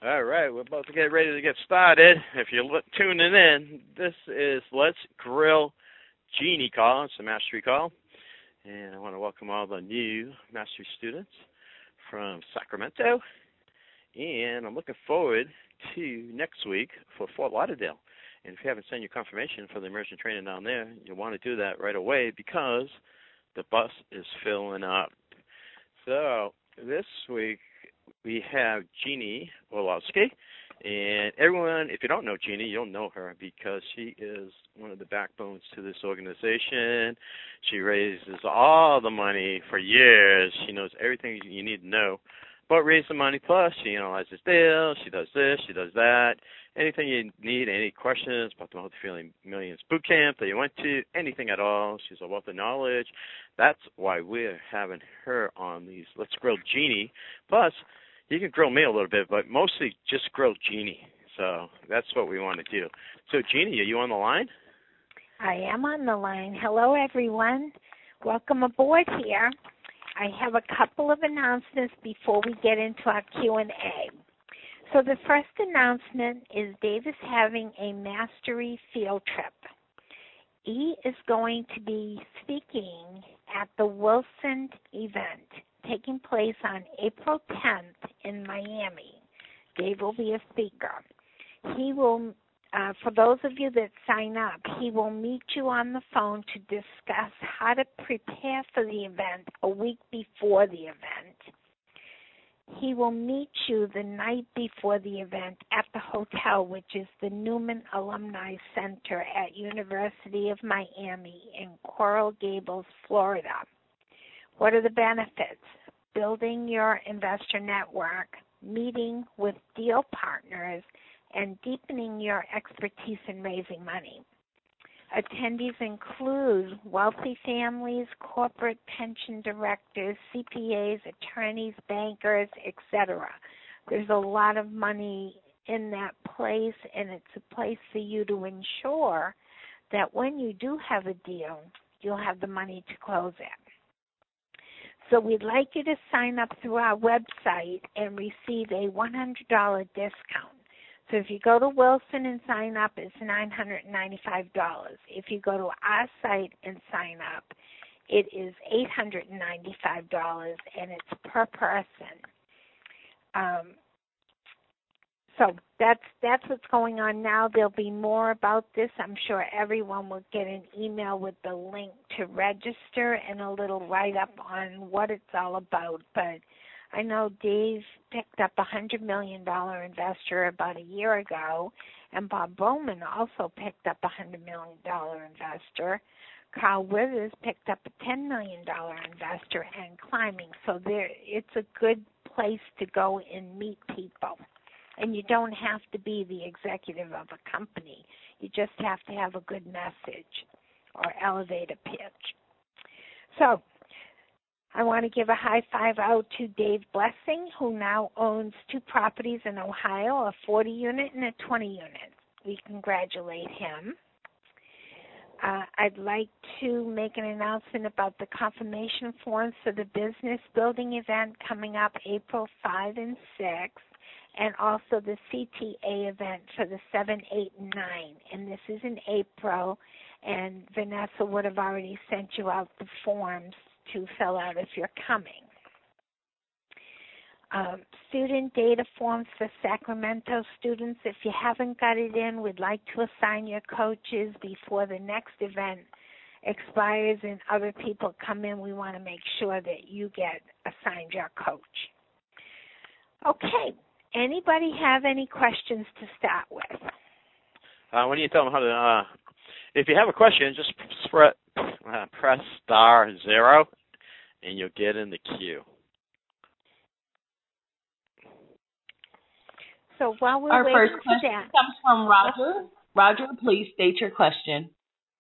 All right, we're about to get ready to get started. If you're tuning in, this is Let's Grill Genie Call. It's a mastery call. And I want to welcome all the new mastery students from Sacramento. And I'm looking forward to next week for Fort Lauderdale. And if you haven't sent your confirmation for the immersion training down there, you'll want to do that right away because the bus is filling up. So this week, we have Jeannie Orlowski, and everyone, if you don't know Jeannie, you'll know her because she is one of the backbones to this organization. She raises all the money for years. She knows everything you need to know about raising money, plus she analyzes deals, she does this, she does that. Anything you need, any questions about the Multi-Feeling Millions boot camp that you went to, anything at all, she's a wealth of knowledge. That's why we're having her on these Let's Grill Jeannie. Plus, you can grill me a little bit, but mostly just grill Jeannie. So that's what we want to do. So, Jeannie, are you on the line? I am on the line. Hello, everyone. Welcome aboard here. I have a couple of announcements before we get into our Q&A. So the first announcement is Dave is having a mastery field trip. He is going to be speaking at the Wilson event taking place on April 10th in Miami. Dave will be a speaker. He will, for those of you that sign up, he will meet you on the phone to discuss how to prepare for the event a week before the event. He will meet you the night before the event at the hotel, which is the Newman Alumni Center at University of Miami in Coral Gables, Florida. What are the benefits? Building your investor network, meeting with deal partners, and deepening your expertise in raising money. Attendees include wealthy families, corporate pension directors, CPAs, attorneys, bankers, etc. There's a lot of money in that place, and it's a place for you to ensure that when you do have a deal, you'll have the money to close it. So we'd like you to sign up through our website and receive a $100 discount. So if you go to Wilson and sign up, it's $995. If you go to our site and sign up, it is $895, and it's per person. So that's what's going on now. There'll be more about this. I'm sure everyone will get an email with the link to register and a little write-up on what it's all about. But I know Dave picked up a $100 million investor about a year ago, and Bob Bowman also picked up a $100 million investor. Carl Withers picked up a $10 million investor and climbing. So it's a good place to go and meet people. And you don't have to be the executive of a company. You just have to have a good message or elevator pitch. So I want to give a high five out to Dave Blessing, who now owns 2 properties in Ohio, a 40-unit and a 20-unit. We congratulate him. I'd like to make an announcement about the confirmation forms for the business building event coming up April 5 and 6, and also the CTA event for the 7, 8, and 9. And this is in April, and Vanessa would have already sent you out the forms to fill out if you're coming. Student data forms for Sacramento students. If you haven't got it in, we'd like to assign your coaches before the next event expires and other people come in. We want to make sure that you get assigned your coach. Okay. Anybody have any questions to start with? When you tell them how to, if you have a question, just press *0, and you'll get in the queue. So while we're Our waiting first for question that, comes from Roger. Roger, please state your question.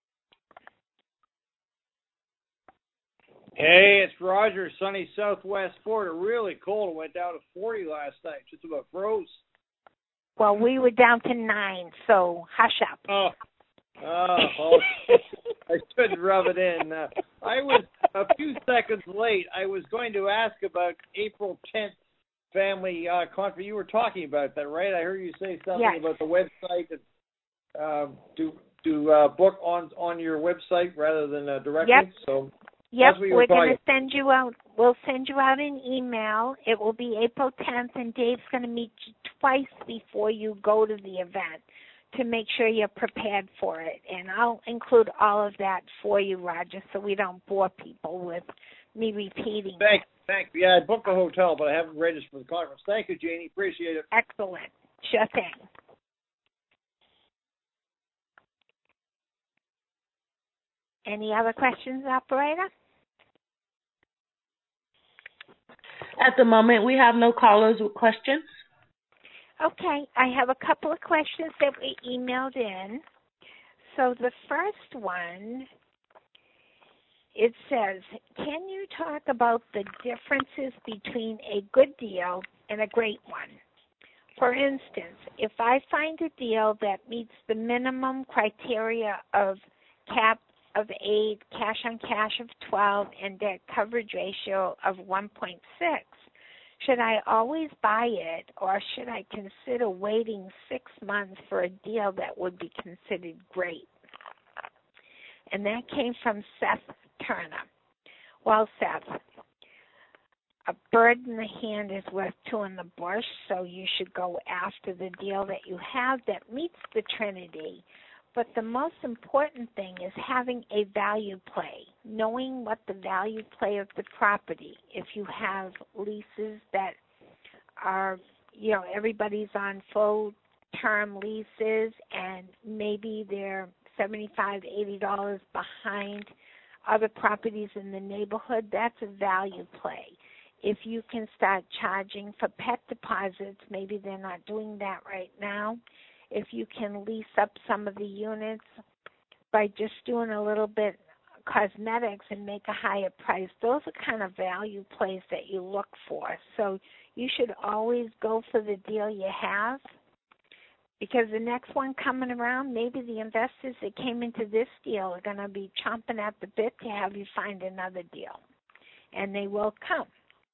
Hey, it's Roger, sunny Southwest Florida. Really cold. It went down to 40 last night. Just about froze. well, we were down to 9, so hush up. Oh, I shouldn't rub it in. I was a few seconds late. I was going to ask about April 10th family conference. You were talking about that, right? I heard you say something Yes. about the website and book on your website rather than directly. Yep. So Yep, that's what you we're were going talking. to send you out. We'll send you out an email. It will be April 10th, and Dave's going to meet you twice before you go to the event to make sure you're prepared for it. And I'll include all of that for you, Roger, so we don't bore people with me repeating. Thank you. Yeah, I booked the hotel, but I haven't registered for the conference. Thank you, Jeannie. Appreciate it. Excellent. Sure thing. Any other questions, operator? At the moment, we have no callers with questions. Okay, I have a couple of questions that we emailed in. So the first one, it says, can you talk about the differences between a good deal and a great one? For instance, if I find a deal that meets the minimum criteria of cap of 8, cash on cash of 12, and debt coverage ratio of 1.6, should I always buy it, or should I consider waiting 6 months for a deal that would be considered great? And that came from Seth Turner. Well, Seth, a bird in the hand is worth two in the bush, so you should go after the deal that you have that meets the Trinity. But the most important thing is having a value play, knowing what the value play of the property. If you have leases that are, everybody's on full-term leases and maybe they're $75, $80 behind other properties in the neighborhood, that's a value play. If you can start charging for pet deposits, maybe they're not doing that right now. If you can lease up some of the units by just doing a little bit cosmetics and make a higher price, those are kind of value plays that you look for. So you should always go for the deal you have, because the next one coming around, maybe the investors that came into this deal are going to be chomping at the bit to have you find another deal, and they will come.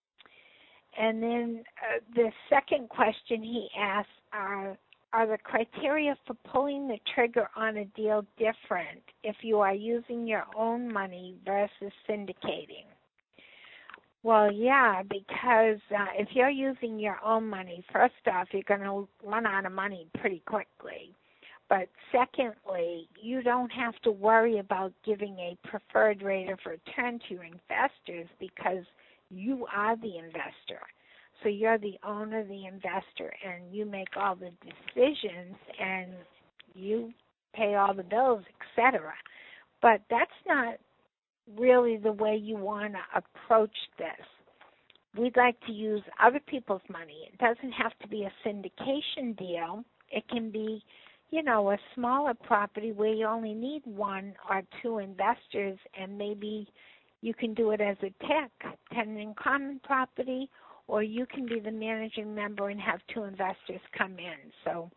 And then the second question he asked are the criteria for pulling the trigger on a deal different if you are using your own money versus syndicating? Well, yeah, because if you're using your own money, first off, you're going to run out of money pretty quickly. But secondly, you don't have to worry about giving a preferred rate of return to your investors because you are the investor. So you're the owner, the investor, and you make all the decisions and you pay all the bills, etc. But that's not really the way you want to approach this. We'd like to use other people's money. It doesn't have to be a syndication deal. It can be, a smaller property where you only need one or two investors, and maybe you can do it as a tenant in common property, or you can be the managing member and have two investors come in. So,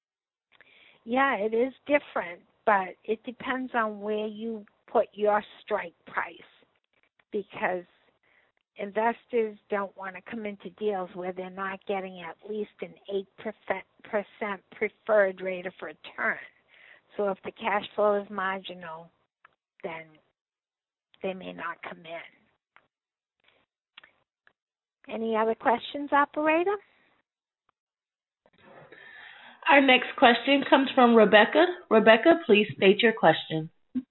yeah, it is different, but it depends on where you put your strike price, because investors don't want to come into deals where they're not getting at least an 8% preferred rate of return. So if the cash flow is marginal, then they may not come in. Any other questions, operator? Our next question comes from Rebecca. Rebecca, please state your question.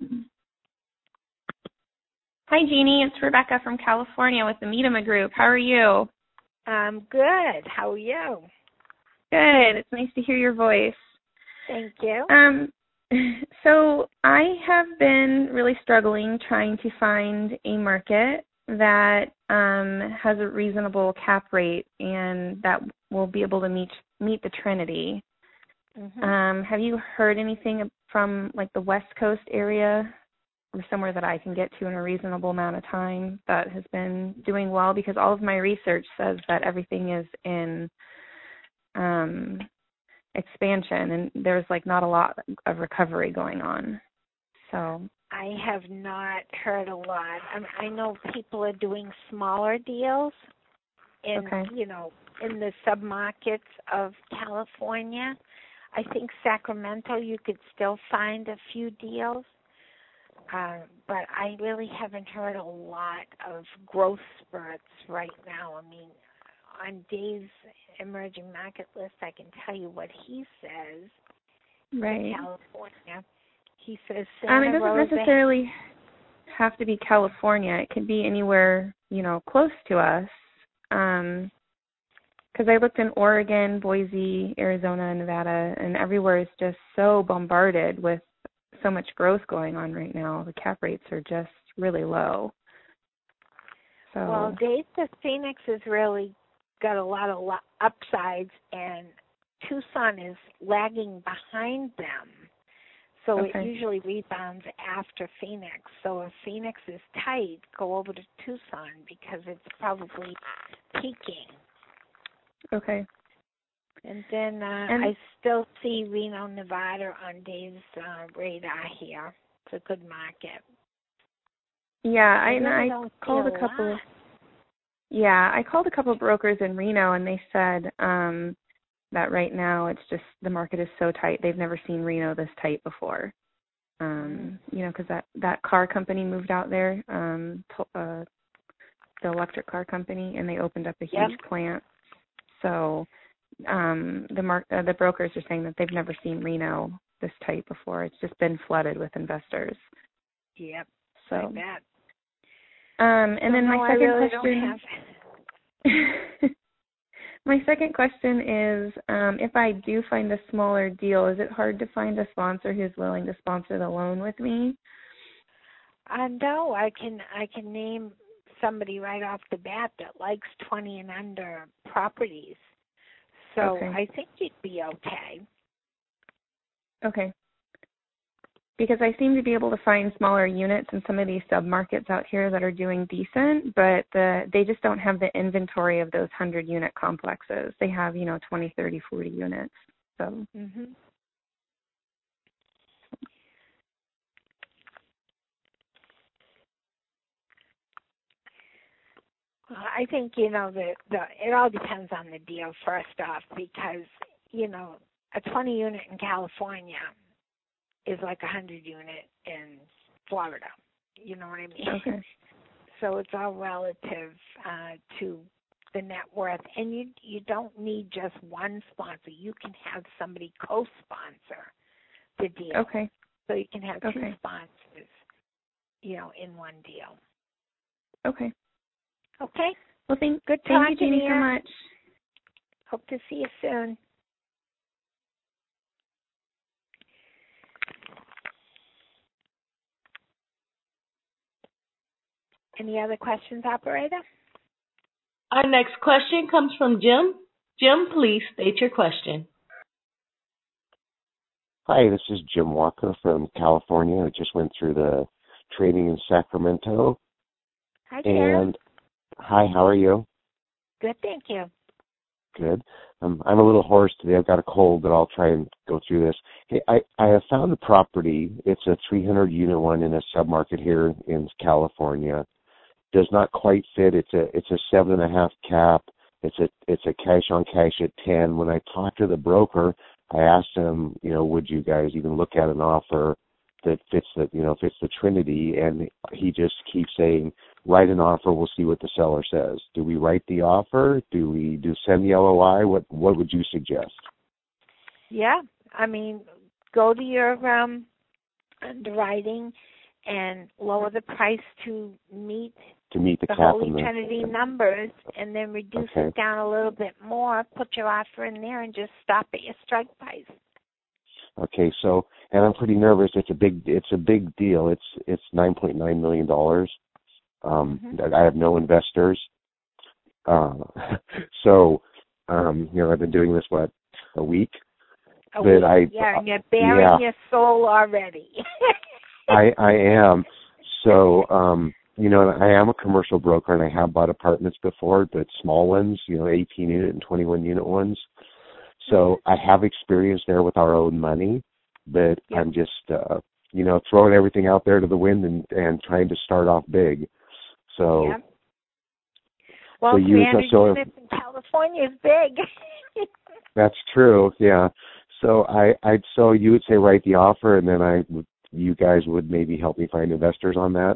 Hi, Jeannie. It's Rebecca from California with the Miedema Group. How are you? I'm good. How are you? Good. It's nice to hear your voice. Thank you. So I have been really struggling trying to find a market that has a reasonable cap rate and that will be able to meet the Trinity. Mm-hmm. Have you heard anything from the West Coast area or somewhere that I can get to in a reasonable amount of time that has been doing well? Because all of my research says that everything is in expansion and there's not a lot of recovery going on. So I have not heard a lot. I know people are doing smaller deals in, in the submarkets of California. I think Sacramento you could still find a few deals, but I really haven't heard a lot of growth spurts right now. I mean, on Dave's emerging market list, I can tell you what he says. Right. In California, he says it Santa doesn't Rosa. necessarily have to be California. It could be anywhere, close to us. Because I looked in Oregon, Boise, Arizona, Nevada, and everywhere is just so bombarded with so much growth going on right now. The cap rates are just really low. So. Well, Dave says Phoenix has really got a lot of upsides, and Tucson is lagging behind them. So okay. It usually rebounds after Phoenix. So if Phoenix is tight, go over to Tucson because it's probably peaking. Okay. And then I still see Reno, Nevada on Dave's radar here. It's a good market. Yeah, I called a couple. I called a couple brokers in Reno, and they said that right now it's just the market is so tight. They've never seen Reno this tight before. Because that car company moved out there, the electric car company, and they opened up a huge plant. So the brokers are saying that they've never seen Reno this tight before. It's just been flooded with investors. Yep. So. I bet. And then my second really question. My second question is, if I do find a smaller deal, is it hard to find a sponsor who's willing to sponsor the loan with me? No, I can name somebody right off the bat that likes 20 and under properties. So okay. I think you'd be okay. Okay. Because I seem to be able to find smaller units in some of these submarkets out here that are doing decent, but they just don't have the inventory of those 100-unit complexes. They have, 20, 30, 40 units. So. Mm-hmm. I think, it all depends on the deal first off because, a 20-unit in California is like a 100-unit in Florida. You know what I mean? Okay. So it's all relative to the net worth. And you don't need just one sponsor. You can have somebody co-sponsor the deal. Okay. So you can have two Okay. sponsors, in one deal. Okay. Okay? Well, thank you, Jeannie, so much. Hope to see you soon. Any other questions, operator? Our next question comes from Jim. Jim, please state your question. Hi, this is Jim Walker from California. I just went through the training in Sacramento. Hi, Jim. And hi, how are you? Good, thank you. Good. I'm a little hoarse today. I've got a cold, but I'll try and go through this. Hey, I have found a property. It's a 300-unit one in a submarket here in California. Does not quite fit. It's a 7.5 cap. It's a cash on cash at 10. When I talked to the broker, I asked him, would you guys even look at an offer that fits the Trinity? And he just keeps saying, write an offer. We'll see what the seller says. Do we write the offer? Do we send the LOI? What would you suggest? Yeah, go to your underwriting and lower the price to meet the cap Holy and Trinity numbers, and then reduce it down a little bit more, put your offer in there, and just stop at your strike price. Okay, so, and I'm pretty nervous. It's a big deal. It's $9.9 million. I have no investors. So, I've been doing this, a week? And you're bearing your soul already. I am. So, I am a commercial broker, and I have bought apartments before, but small ones, 18-unit and 21-unit ones. So I have experience there with our own money, but I'm just, throwing everything out there to the wind and trying to start off big. So. Well, so 300 units in California is big. That's true. Yeah. So so you would say write the offer, and then you guys would maybe help me find investors on that.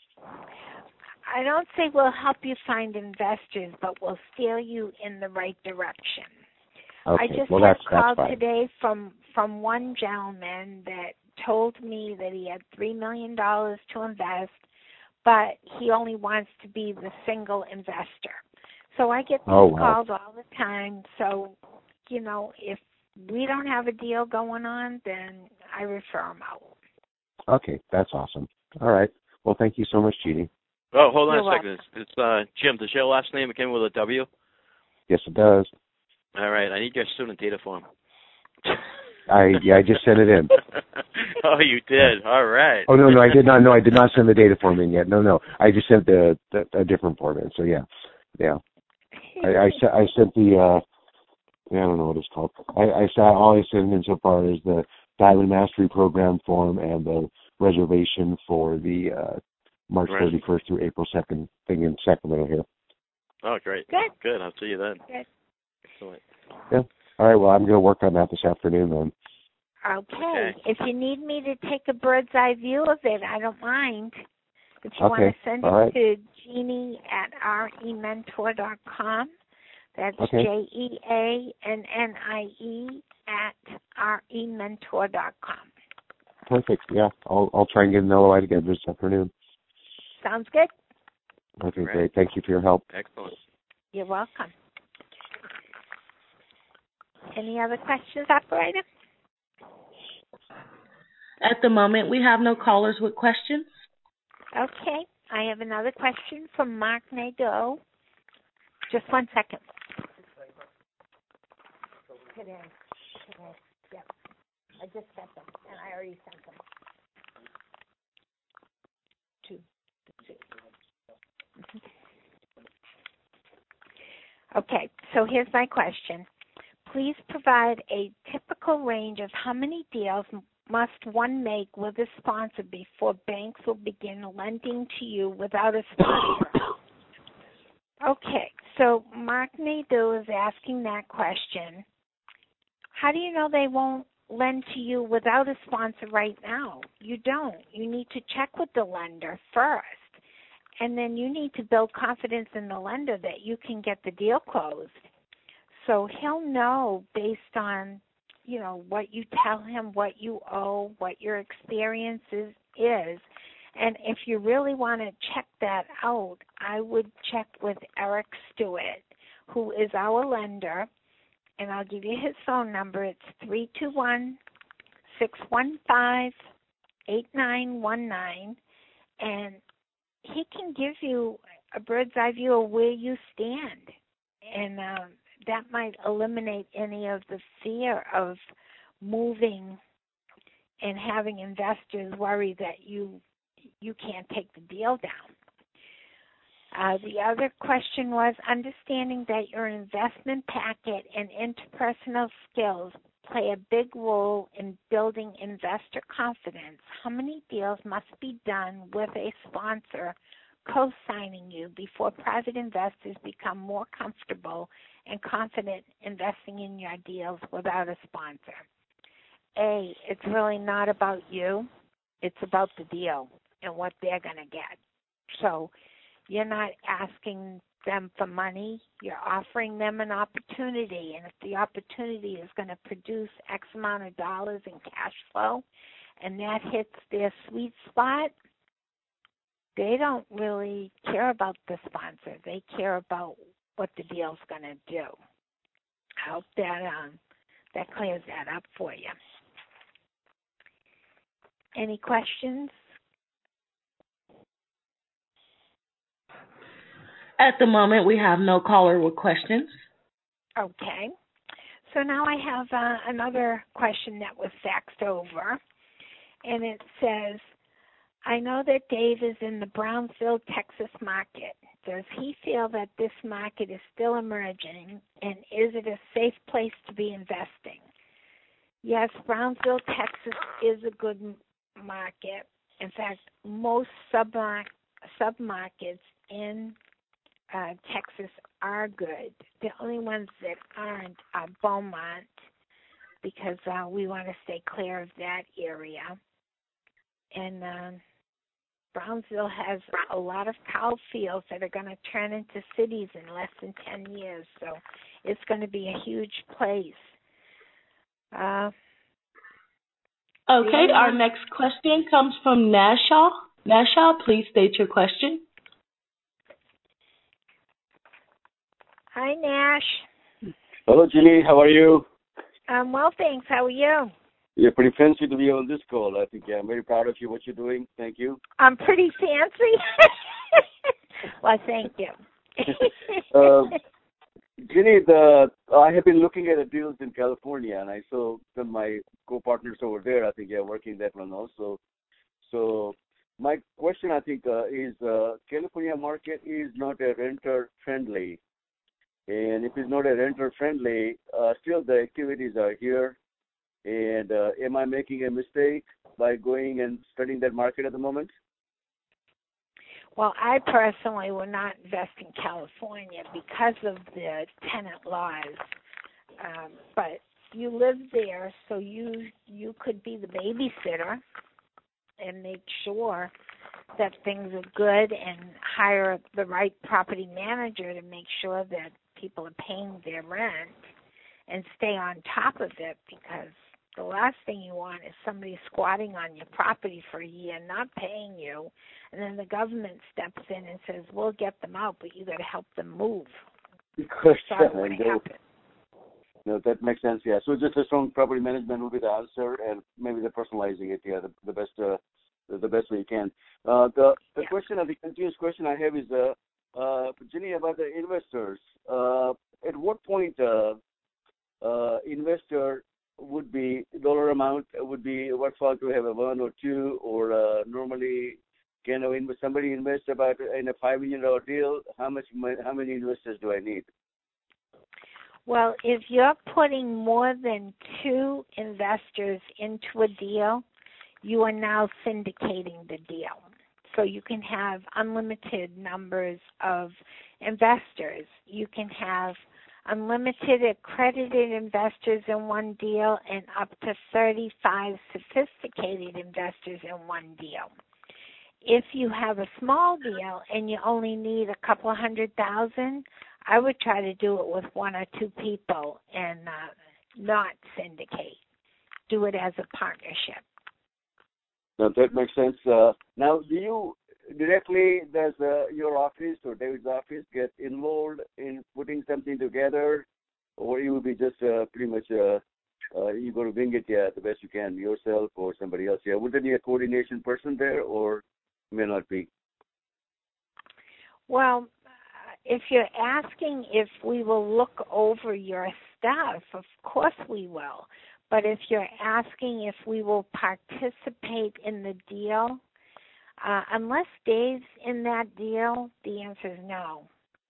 I don't say we'll help you find investors, but we'll steer you in the right direction. Okay. I just well, had that's a call fine. today from one gentleman that told me that he had $3 million to invest, but he only wants to be the single investor. So I get these calls all the time. So, if we don't have a deal going on, then I refer them out. Okay, that's awesome. All right. Well, thank you so much, Jeannie. Oh, hold on You're a second. It's Jim. Does your last name begin with a W? Yes, it does. All right. I need your student data form. I just sent it in. Oh, you did. All right. Oh no, I did not. No, I did not send the data form in yet. No, I just sent a different form in. So yeah. I sent the I don't know what it's called. All I sent in so far is the Diamond Mastery Program form and the reservation for the March 31st through April 2nd thing in Sacramento here. Oh, great. Good. I'll see you then. Good. Excellent. Yeah. All right. Well, I'm going to work on that this afternoon then. Okay. If you need me to take a bird's eye view of it, I don't mind. If you want to send it to Jeannie at rementor.com, that's JeAnnie at rementor.com. Perfect. Yeah. I'll try and get an LOI together this afternoon. Sounds good. Okay, great. Thank you for your help. Excellent. You're welcome. Any other questions, operator? At the moment, we have no callers with questions. Okay. I have another question from Mark Nadeau. Just 1 second. Today. Yep. I just sent them, and I already sent them. Two. Okay, so here's my question. Please provide a typical range of how many deals must one make with a sponsor before banks will begin lending to you without a sponsor? Okay, so Mark Nadeau is asking that question. How do you know they won't lend to you without a sponsor right now? You don't. You need to check with the lender first. And then you need to build confidence in the lender that you can get the deal closed. So he'll know based on, what you tell him, what you owe, what your experience is. And if you really want to check that out, I would check with Eric Stewart, who is our lender. And I'll give you his phone number. It's 321-615-8919. And he can give you a bird's eye view of where you stand. And that might eliminate any of the fear of moving and having investors worry that you can't take the deal down. The other question was understanding that your investment packet and interpersonal skills play a big role in building investor confidence. How many deals must be done with a sponsor co-signing you before private investors become more comfortable and confident investing in your deals without a sponsor? A, it's really not about you. It's about the deal and what they're going to get. So you're not asking them for money. You're offering them an opportunity. And if the opportunity is going to produce X amount of dollars in cash flow and that hits their sweet spot, they don't really care about the sponsor. They care about what the deal's going to do. I hope that clears that up for you. Any questions? At the moment, we have no caller with questions. Okay. So now I have another question that was faxed over, and it says, I know that Dave is in the Brownsville, Texas market. Does he feel that this market is still emerging, and is it a safe place to be investing? Yes, Brownsville, Texas is a good market. In fact, most submarkets in Texas are good. The only ones that aren't are Beaumont, because we want to stay clear of that area. And Brownsville has a lot of cow fields that are going to turn into cities in less than 10 years. So it's going to be a huge place. Okay, our next question comes from Nashaw. Nashaw, please state your question. Hi, Nash. Hello, Ginny. How are you? Well, thanks. How are you? You're pretty fancy to be on this call. I think I'm very proud of you, what you're doing. Thank you. I'm pretty fancy. Well, thank you. Ginny, I have been looking at the deals in California, and I saw some of my co-partners over there. I think they're working that one also. So my question, I think, is California market is not a renter-friendly. And if it's not a renter-friendly, still the activities are here. And am I making a mistake by going and studying that market at the moment? Well, I personally will not invest in California because of the tenant laws. But you live there, so you could be the babysitter and make sure that things are good and hire the right property manager to make sure that people are paying their rent and stay on top of it, because the last thing you want is somebody squatting on your property for a year, not paying you, and then the government steps in and says, we'll get them out, but you got to help them move. No, that makes sense, yeah. So just a strong property management will be the answer, and maybe the personalizing it, yeah, the best way you can. The question, the continuous question I have is, Ginny, about the investors. At what point investor would be dollar amount would be worthwhile to have a 1 or 2, or normally can somebody invest about in a $5 million deal? How many investors do I need? Well, if you're putting more than 2 investors into a deal, you are now syndicating the deal. So you can have unlimited numbers of investors. You can have unlimited accredited investors in one deal and up to 35 sophisticated investors in one deal. If you have a small deal and you only need a couple of $100,000, I would try to do it with 1 or 2 people and not syndicate. Do it as a partnership. No, that makes sense. Now, do you directly, does your office or David's office get involved in putting something together, or you will be just pretty much you're going to wing it, the best you can yourself or somebody else? Yeah, would there be a coordination person there, or may not be? Well, if you're asking if we will look over your stuff, of course we will. But if you're asking if we will participate in the deal, unless Dave's in that deal, the answer is no.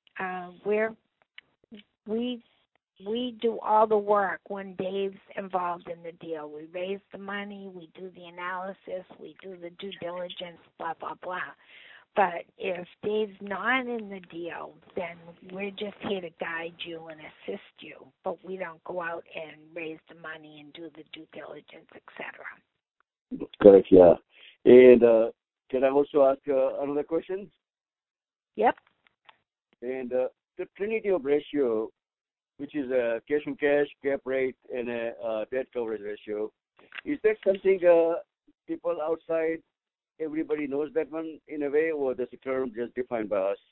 We do all the work when Dave's involved in the deal. We raise the money, we do the analysis, we do the due diligence, blah, blah, blah. But if Dave's not in the deal, then we're just here to guide you and assist you. But we don't go out and raise the money and do the due diligence, etc. Correct, yeah. And can I also ask another question? Yep. And the trinity of ratio, which is a cash-on-cash, cap rate, and a debt coverage ratio, is that something people outside, everybody knows that one in a way, or that's a term just defined by us?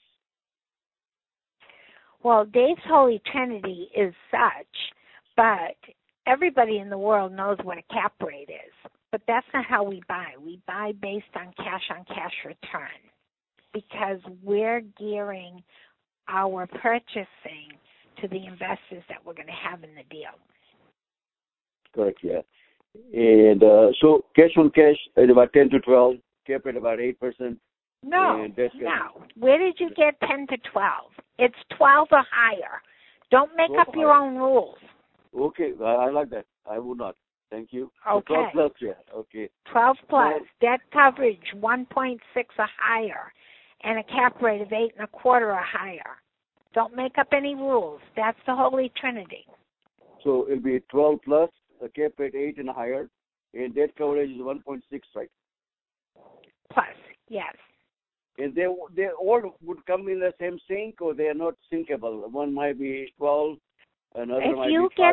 Well, Dave's Holy Trinity is such, but everybody in the world knows what a cap rate is. But that's not how we buy. We buy based on cash-on-cash return because we're gearing our purchasing to the investors that we're going to have in the deal. Correct, yeah. And so cash-on-cash at about 10 to 12, cap at about 8%. No. Where did you get 10 to 12? It's 12 or higher. Don't make up your own rules. Okay, I like that. I would not. Thank you. Okay. 12 plus, yeah. Okay. 12 plus. Debt coverage, 1.6 or higher. and a cap rate of 8.25 or higher. Don't make up any rules. That's the Holy Trinity. So it'll be 12 plus, a cap rate 8 and higher, and debt coverage is 1.6, right? Plus, yes. And they all would come in the same sink, or they are not syncable. One might be 12, another might be 5.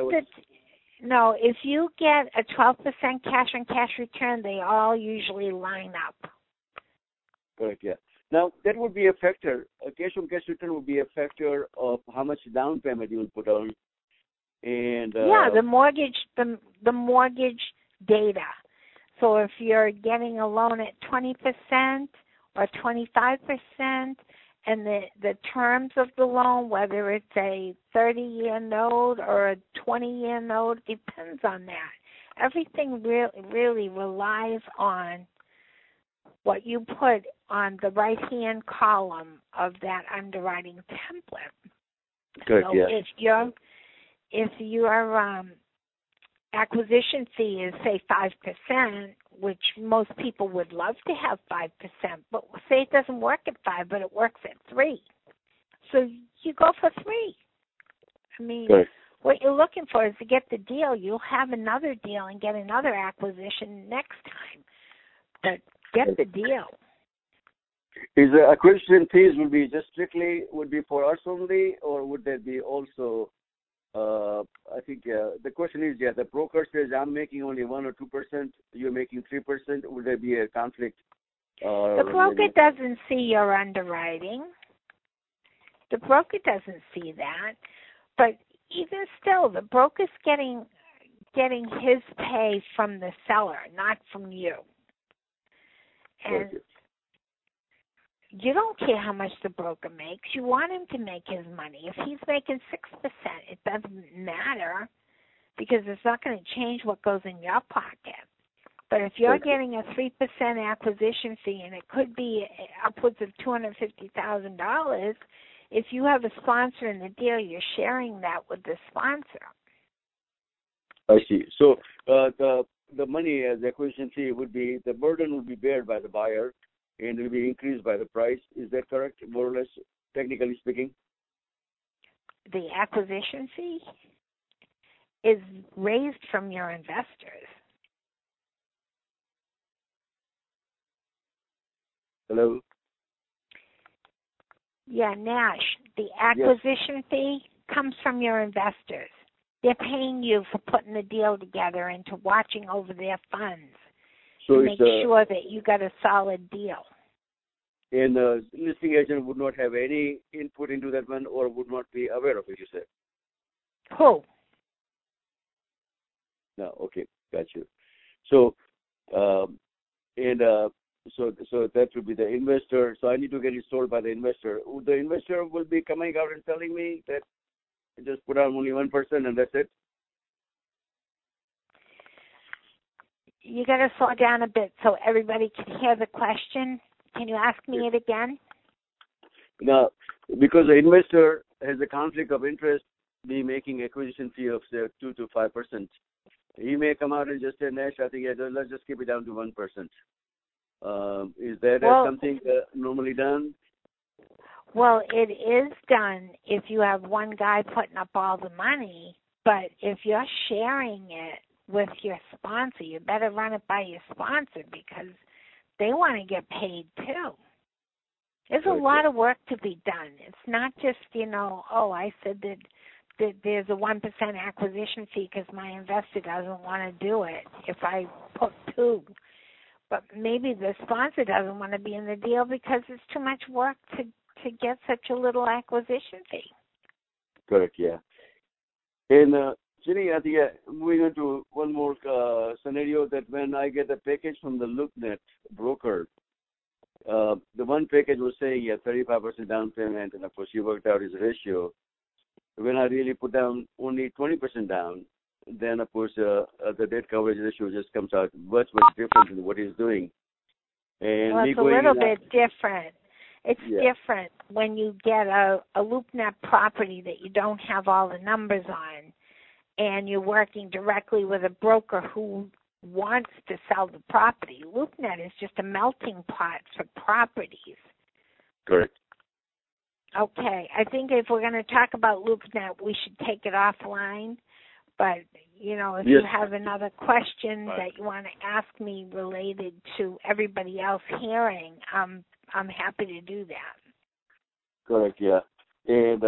If you get a 12% cash on cash return, they all usually line up. Correct, yeah. Now, that would be a factor. A cash on cash return would be a factor of how much down payment you will put on. And the mortgage data. So if you're getting a loan at 20% or 25%, and the terms of the loan, whether it's a 30-year note or a 20-year note, depends on that. Everything really relies on what you put on the right-hand column of that underwriting template. Good, so yeah. if your acquisition fee is, say, 5%, which most people would love to have 5%, but say it doesn't work at 5%, but it works at 3%. So you go for 3%. I mean, Good. What you're looking for is to get the deal. You'll have another deal and get another acquisition next time. But get the deal. Is the acquisition fees would be for us only, or would there be also? I think the question is, the broker says I'm making only 1 or 2%, you're making 3%. Would there be a conflict? The broker doesn't see your underwriting. The broker doesn't see that. But even still, the broker's getting his pay from the seller, not from you. And you don't care how much the broker makes. You want him to make his money. If he's making 6%, it doesn't matter because it's not going to change what goes in your pocket. But if you're getting a 3% acquisition fee, and it could be upwards of $250,000, if you have a sponsor in the deal, you're sharing that with the sponsor. I see. So the money as acquisition fee would be, the burden would be borne by the buyer, and it will be increased by the price. Is that correct, more or less, technically speaking? The acquisition fee is raised from your investors. Hello? Yeah, Nash, the acquisition fee comes from your investors. They're paying you for putting the deal together and to watching over their funds to make sure that you got a solid deal. And the listing agent would not have any input into that one, or would not be aware of it, you said? Who? No, okay, got you. So, so that would be the investor. So I need to get it sold by the investor. The investor will be coming out and telling me that just put on only 1% and that's it? You got to slow down a bit so everybody can hear the question. Can you ask me it again? No, because the investor has a conflict of interest, be making acquisition fee of, say, 2 to 5%. He may come out and just say, Nash, I think let's just keep it down to 1%. Is that something normally done? Well, it is done if you have one guy putting up all the money, but if you're sharing it with your sponsor, you better run it by your sponsor because they want to get paid too. There's a lot of work to be done. It's not just, I said that there's a 1% acquisition fee because my investor doesn't want to do it if I put 2%. But maybe the sponsor doesn't want to be in the deal because it's too much work to get such a little acquisition fee. Correct, yeah. And Jenny, I think moving on to one more scenario, that when I get a package from the LoopNet broker, the one package was saying 35% down payment, and of course you worked out his ratio. When I really put down only 20% down, then of course the debt coverage ratio just comes out much different than what he's doing. And well, it's a little bit different. It's different when you get a LoopNet property that you don't have all the numbers on, and you're working directly with a broker who wants to sell the property. LoopNet is just a melting pot for properties. Correct. Okay. I think if we're going to talk about LoopNet, we should take it offline. But, if you have another question that you want to ask me related to everybody else hearing, I'm happy to do that. Correct, yeah. And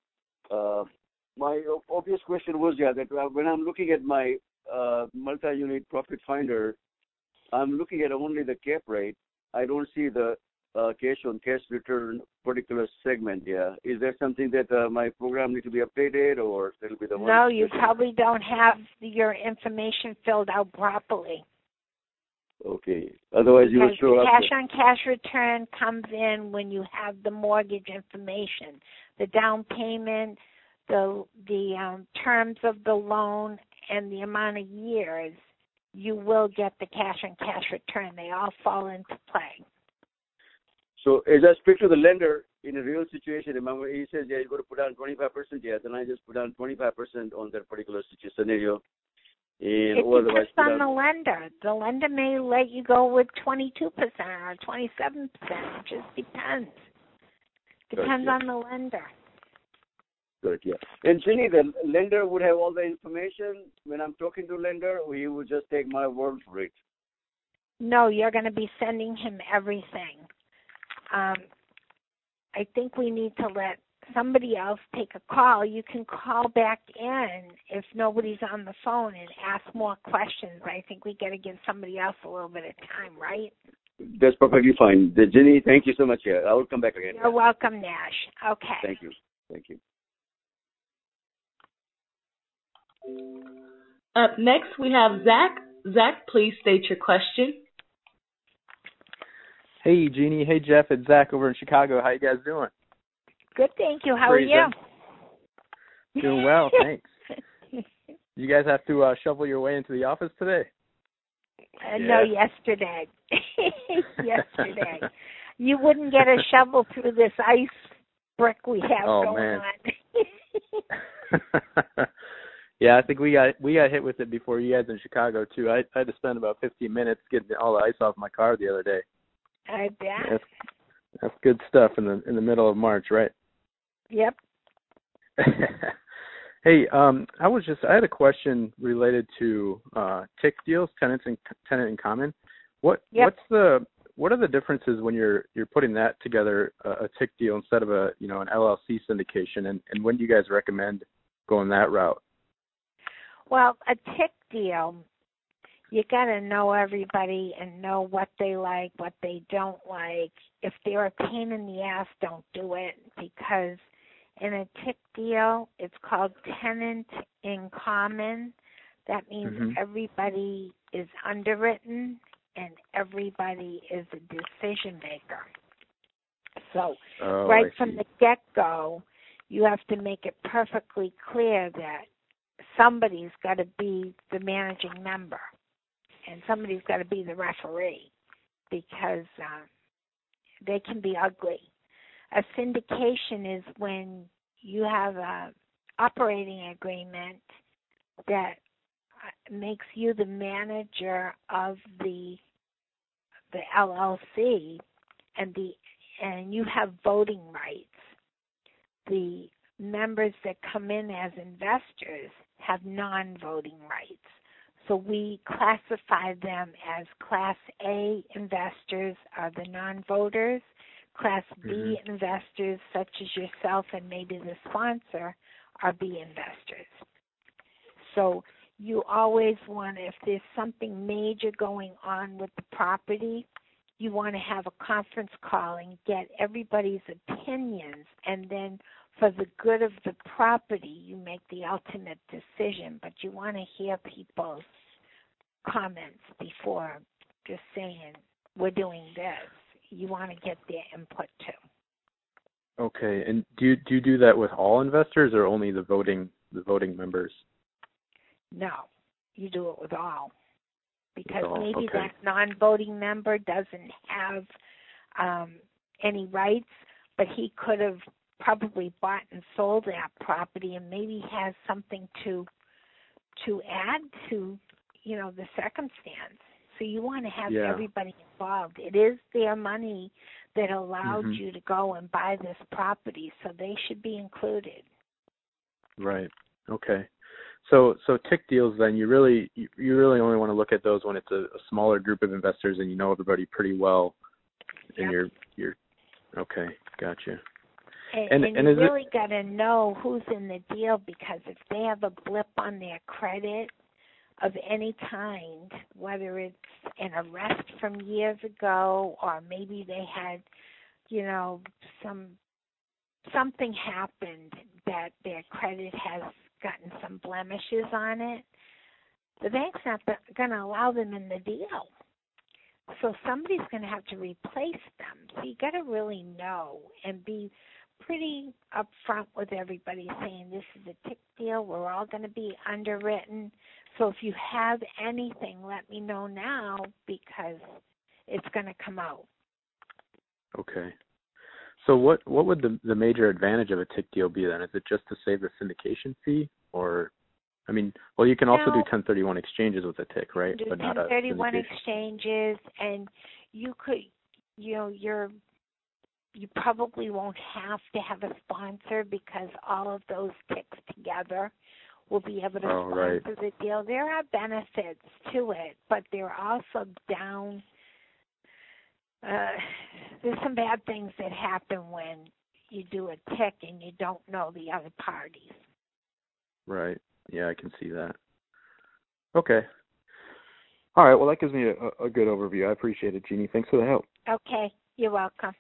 my obvious question was, that when I'm looking at my multi-unit profit finder, I'm looking at only the cap rate. I don't see the cash-on-cash return particular segment, yeah. Is there something that my program needs to be updated, or that'll be the one? No, you probably don't have your information filled out properly. Okay. Otherwise, you will show up. Cash-on-cash return comes in when you have the mortgage information, the down payment, the terms of the loan, and the amount of years. You will get the cash-on-cash return. They all fall into play. So as I speak to the lender in a real situation, remember, he says, you're going to put down 25%, then I just put down 25% on that particular scenario. And it depends on the lender. The lender may let you go with 22% or 27%. It just depends. Depends on the lender. Good, yeah. And Ginny, the lender would have all the information when I'm talking to the lender, or he would just take my word for it? No, you're going to be sending him everything. I think we need to let somebody else take a call. You can call back in if nobody's on the phone and ask more questions. I think we got to give somebody else a little bit of time, right? That's perfectly fine. Ginny, thank you so much. Yeah, I will come back again. You're welcome, Nash. Okay. Thank you. Thank you. Up next, we have Zach. Zach, please state your question. Hey, Jeannie. Hey, Jeff. It's Zach over in Chicago. How you guys doing? Good, thank you. How are you? Doing well, thanks. You guys have to shovel your way into the office today? No, yesterday. Yesterday. You wouldn't get a shovel through this ice brick we have going on. Yeah, I think we got hit with it before you guys in Chicago too. I had to spend about 15 minutes getting all the ice off my car the other day. I bet. That's good stuff in the middle of March, right? Yep. Hey, I had a question related to TIC deals, tenant in common. What are the differences when you're putting that together, a TIC deal instead of an LLC syndication, and when do you guys recommend going that route? Well, a TIC deal, you got to know everybody and know what they like, what they don't like. If they're a pain in the ass, don't do it, because in a TIC deal, it's called tenant in common. That means everybody is underwritten and everybody is a decision maker. So from the get-go, you have to make it perfectly clear that somebody's got to be the managing member and somebody's got to be the referee, because they can be ugly. A syndication is when you have an operating agreement that makes you the manager of the LLC, and you have voting rights. The members that come in as investors have non-voting rights. So we classify them as Class A investors are the non-voters. Class B investors, such as yourself and maybe the sponsor, are B investors. So you always want, if there's something major going on with the property, you want to have a conference call and get everybody's opinions, and then for the good of the property, you make the ultimate decision. But you want to hear people's comments before just saying, we're doing this. You want to get their input too. Okay, and do you do that with all investors or only the voting members? No, you do it with all. Because maybe that non-voting member doesn't have any rights, but he could have probably bought and sold that property and maybe has something to add to, the circumstance. So you want to have everybody involved. It is their money that allowed you to go and buy this property, so they should be included. Right. Okay. So TIC deals, then you really only want to look at those when it's a smaller group of investors and you know everybody pretty well. And you're okay, gotcha. And you really got to know who's in the deal, because if they have a blip on their credit of any kind, whether it's an arrest from years ago or maybe they had, something happened that their credit has gotten some blemishes on it, the bank's not going to allow them in the deal. So somebody's going to have to replace them. So you got to really know and be pretty upfront with everybody, saying this is a TIC deal. We're all going to be underwritten. So if you have anything, let me know now, because it's going to come out. Okay. So what would the major advantage of a TIC deal be then? Is it just to save the syndication fee, or, you can also do 1031 exchanges with a TIC, right? Do but not 1031 exchanges, and you could, you probably won't have to have a sponsor, because all of those TICs together will be able to sponsor the deal. There are benefits to it, but there are also there's some bad things that happen when you do a TIC and you don't know the other parties. Right. Yeah, I can see that. Okay. All right. Well, that gives me a good overview. I appreciate it, Jeannie. Thanks for the help. Okay. You're welcome.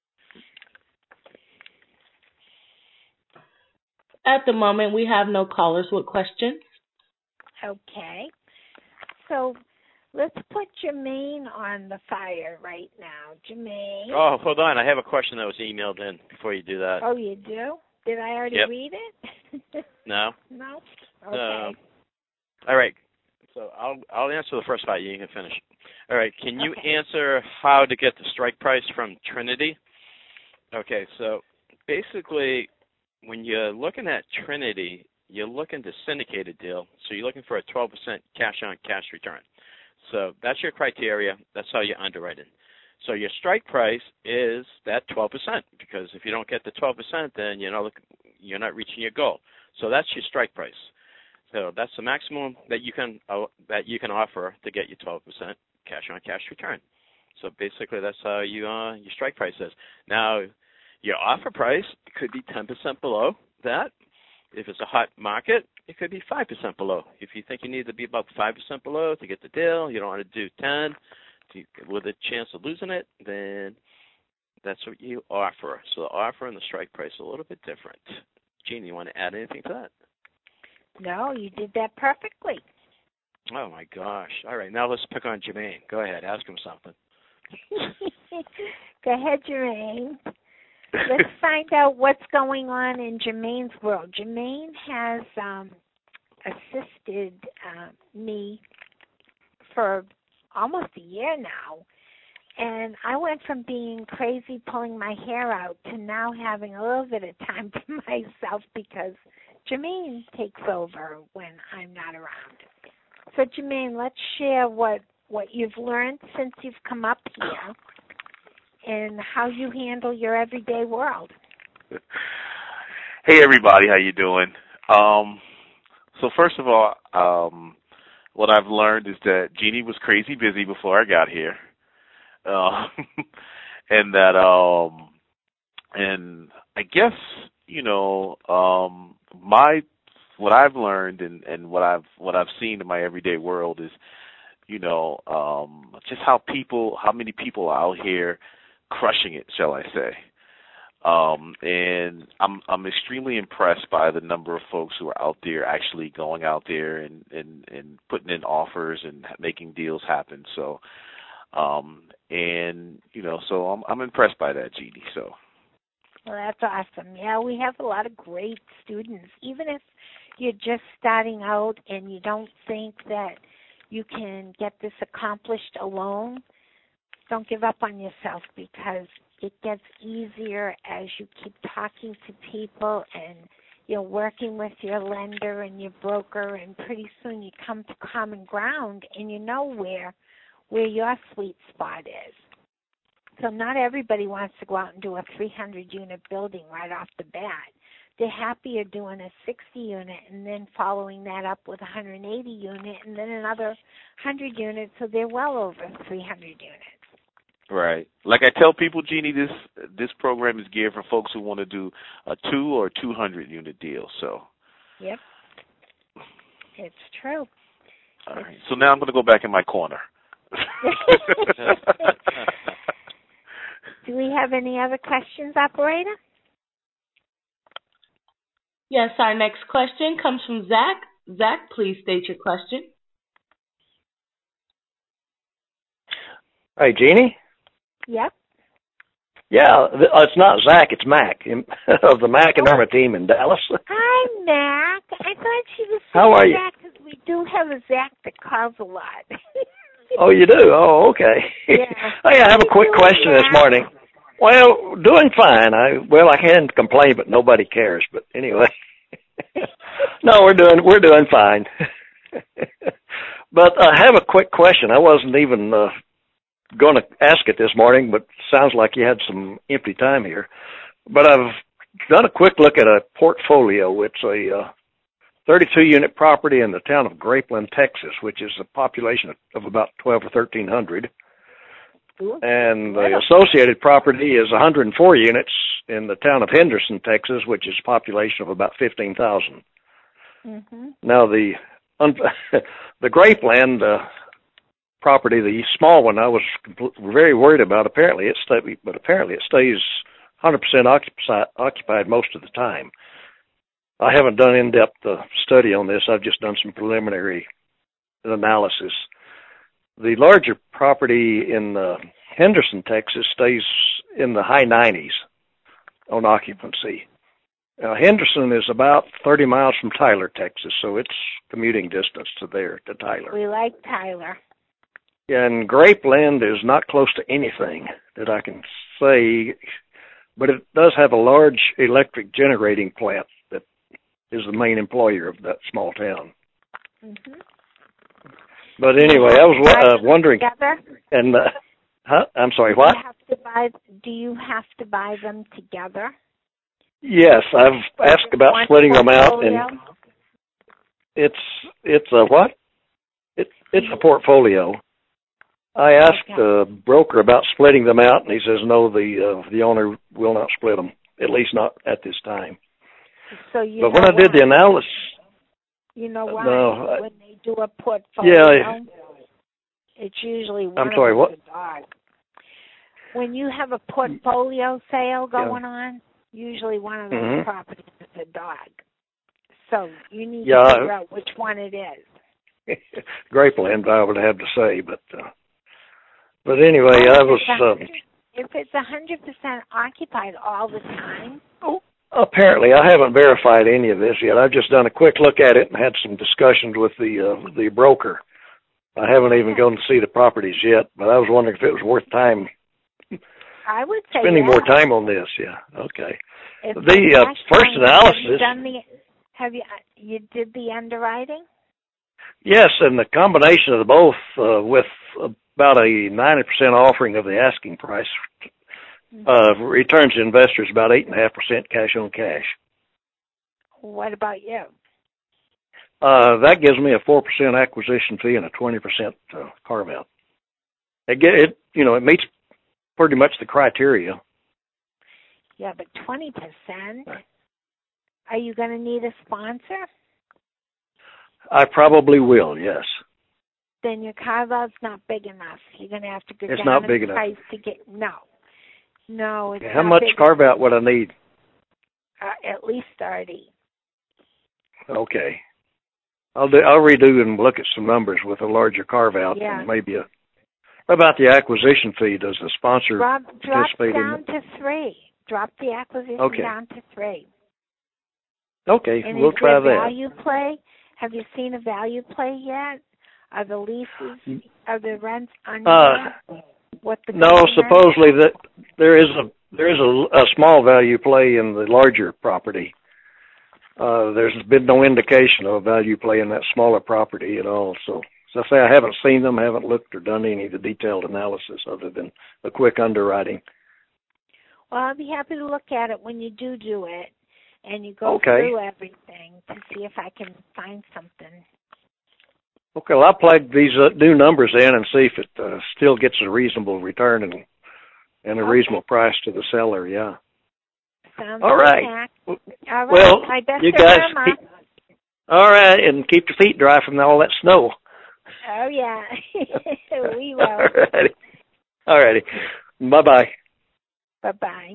At the moment, we have no callers with questions. Okay. So let's put Jermaine on the fire right now. Jermaine. Oh, hold on. I have a question that was emailed in before you do that. Oh, you do? Did I already read it? No. No? Okay. All right. So I'll answer the first part. You can finish. All right. Can you answer how to get the strike price from Trinity? Okay. So basically, when you're looking at Trinity, you're looking to syndicated deal. So you're looking for a 12% cash-on-cash return. So that's your criteria. That's how you underwrite it. So your strike price is that 12%, because if you don't get the 12%, then you're not reaching your goal. So that's your strike price. So that's the maximum that you can offer to get your 12% cash-on-cash return. So basically, that's how your strike price is. Now, your offer price could be 10% below that. If it's a hot market, it could be 5% below. If you think you need to be about 5% below to get the deal, you don't want to do 10 with a chance of losing it, then that's what you offer. So the offer and the strike price are a little bit different. Jeannie, you want to add anything to that? No, you did that perfectly. Oh, my gosh. All right, now let's pick on Jermaine. Go ahead. Ask him something. Go ahead, Jermaine. Let's find out what's going on in Jermaine's world. Jermaine has assisted me for almost a year now, and I went from being crazy pulling my hair out to now having a little bit of time to myself, because Jermaine takes over when I'm not around. So Jermaine, let's share what you've learned since you've come up here and how you handle your everyday world. Hey everybody, how you doing? So first of all, what I've learned is that Jeannie was crazy busy before I got here, and that and I guess what I've learned and what I've seen in my everyday world is just how many people are out here crushing it, shall I say. And I'm extremely impressed by the number of folks who are out there actually going out there and putting in offers and making deals happen. So, so I'm impressed by that, Jeannie. So. Well, that's awesome. Yeah, we have a lot of great students. Even if you're just starting out and you don't think that you can get this accomplished alone, don't give up on yourself, because it gets easier as you keep talking to people and you're working with your lender and your broker, and pretty soon you come to common ground and you know where your sweet spot is. So not everybody wants to go out and do a 300-unit building right off the bat. They're happier doing a 60-unit and then following that up with a 180-unit and then another 100 units, so they're well over 300 units. Right. Like I tell people, Jeannie, this program is geared for folks who want to do a 2 or 200-unit deal. So. Yep. It's true. All right. So now I'm going to go back in my corner. Do we have any other questions, operator? Yes, our next question comes from Zach. Zach, please state your question. Hey, Jeannie? Yep. Yeah, it's not Zach, it's Mac of the Mac and Irma team in Dallas. Hi, Mac. I thought she was How are you? Zach because we do have a Zach that calls a lot. Oh, you do? Oh, okay. Yeah. Hey, I have a quick question this morning. Well, doing fine. I can't complain, but nobody cares. But anyway, no, we're doing fine. But I have a quick question. I wasn't even going to ask it this morning, but sounds like you had some empty time here. But I've done a quick look at a portfolio. It's a 32-unit property in the town of Grapeland, Texas, which is a population of about 1,200 or 1,300. And the associated property is 104 units in the town of Henderson, Texas, which is a population of about 15,000. Mm-hmm. Now, the Grapeland property, the small one, I was very worried about. Apparently, it stays 100% occupied most of the time. I haven't done in-depth study on this. I've just done some preliminary analysis. The larger property in Henderson, Texas, stays in the high 90s on occupancy. Henderson is about 30 miles from Tyler, Texas, so it's commuting distance to Tyler. We like Tyler. And Grapeland is not close to anything that I can say, but it does have a large electric generating plant that is the main employer of that small town. Mm-hmm. But anyway, I was wondering. Together? And I'm sorry, what? Do you have to buy them together? Yes, I've asked about splitting them out, and it's a what? It's a portfolio. I asked the broker about splitting them out, and he says no, the owner will not split them, at least not at this time. So but when I did the analysis, you know why? No, when they do a portfolio, it's usually one I'm sorry, of what? the dog. When you have a portfolio sale going on, usually one of those properties is a dog. So you need to figure out which one it is. Grapeland, I would have to say, but anyway, I was. If it's 100% occupied all the time. Apparently, I haven't verified any of this yet. I've just done a quick look at it and had some discussions with the broker. I haven't even gone to see the properties yet, but I was wondering if it was worth time. I would say spending more time on this. Yeah. Okay. The first analysis. You did the underwriting? Yes, and the combination of the both with about a 90% offering of the asking price. Returns to investors about 8.5% cash on cash. What about you? That gives me a 4% acquisition fee and a 20% carve out. It meets pretty much the criteria. Yeah, but 20%. Are you going to need a sponsor? I probably will. Yes. Then your carve out's not big enough. You're going to have to go down not in big enough. price to get No, it's how much carve out would I need? At least 30. Okay. I'll redo and look at some numbers with a larger carve out and maybe a. How about the acquisition fee? Does the sponsor participate down to 3? Drop the acquisition down to 3. Okay, and we'll try that. Value play? Have you seen a value play yet? Are the leases? Are the rents under? No, supposedly that there is a small value play in the larger property. There's been no indication of a value play in that smaller property at all. So As I say, I haven't seen them, haven't looked or done any of the detailed analysis other than a quick underwriting. Well, I'll be happy to look at it when you do it, and you go through everything to see if I can find something. Okay, well, I'll plug these new numbers in and see if it still gets a reasonable return and a reasonable price to the seller, yeah. Sounds all right. All right. Well, my best you to guys Irma. All right, and keep your feet dry from all that snow. Oh, yeah. We will. All righty. Bye-bye. Bye-bye.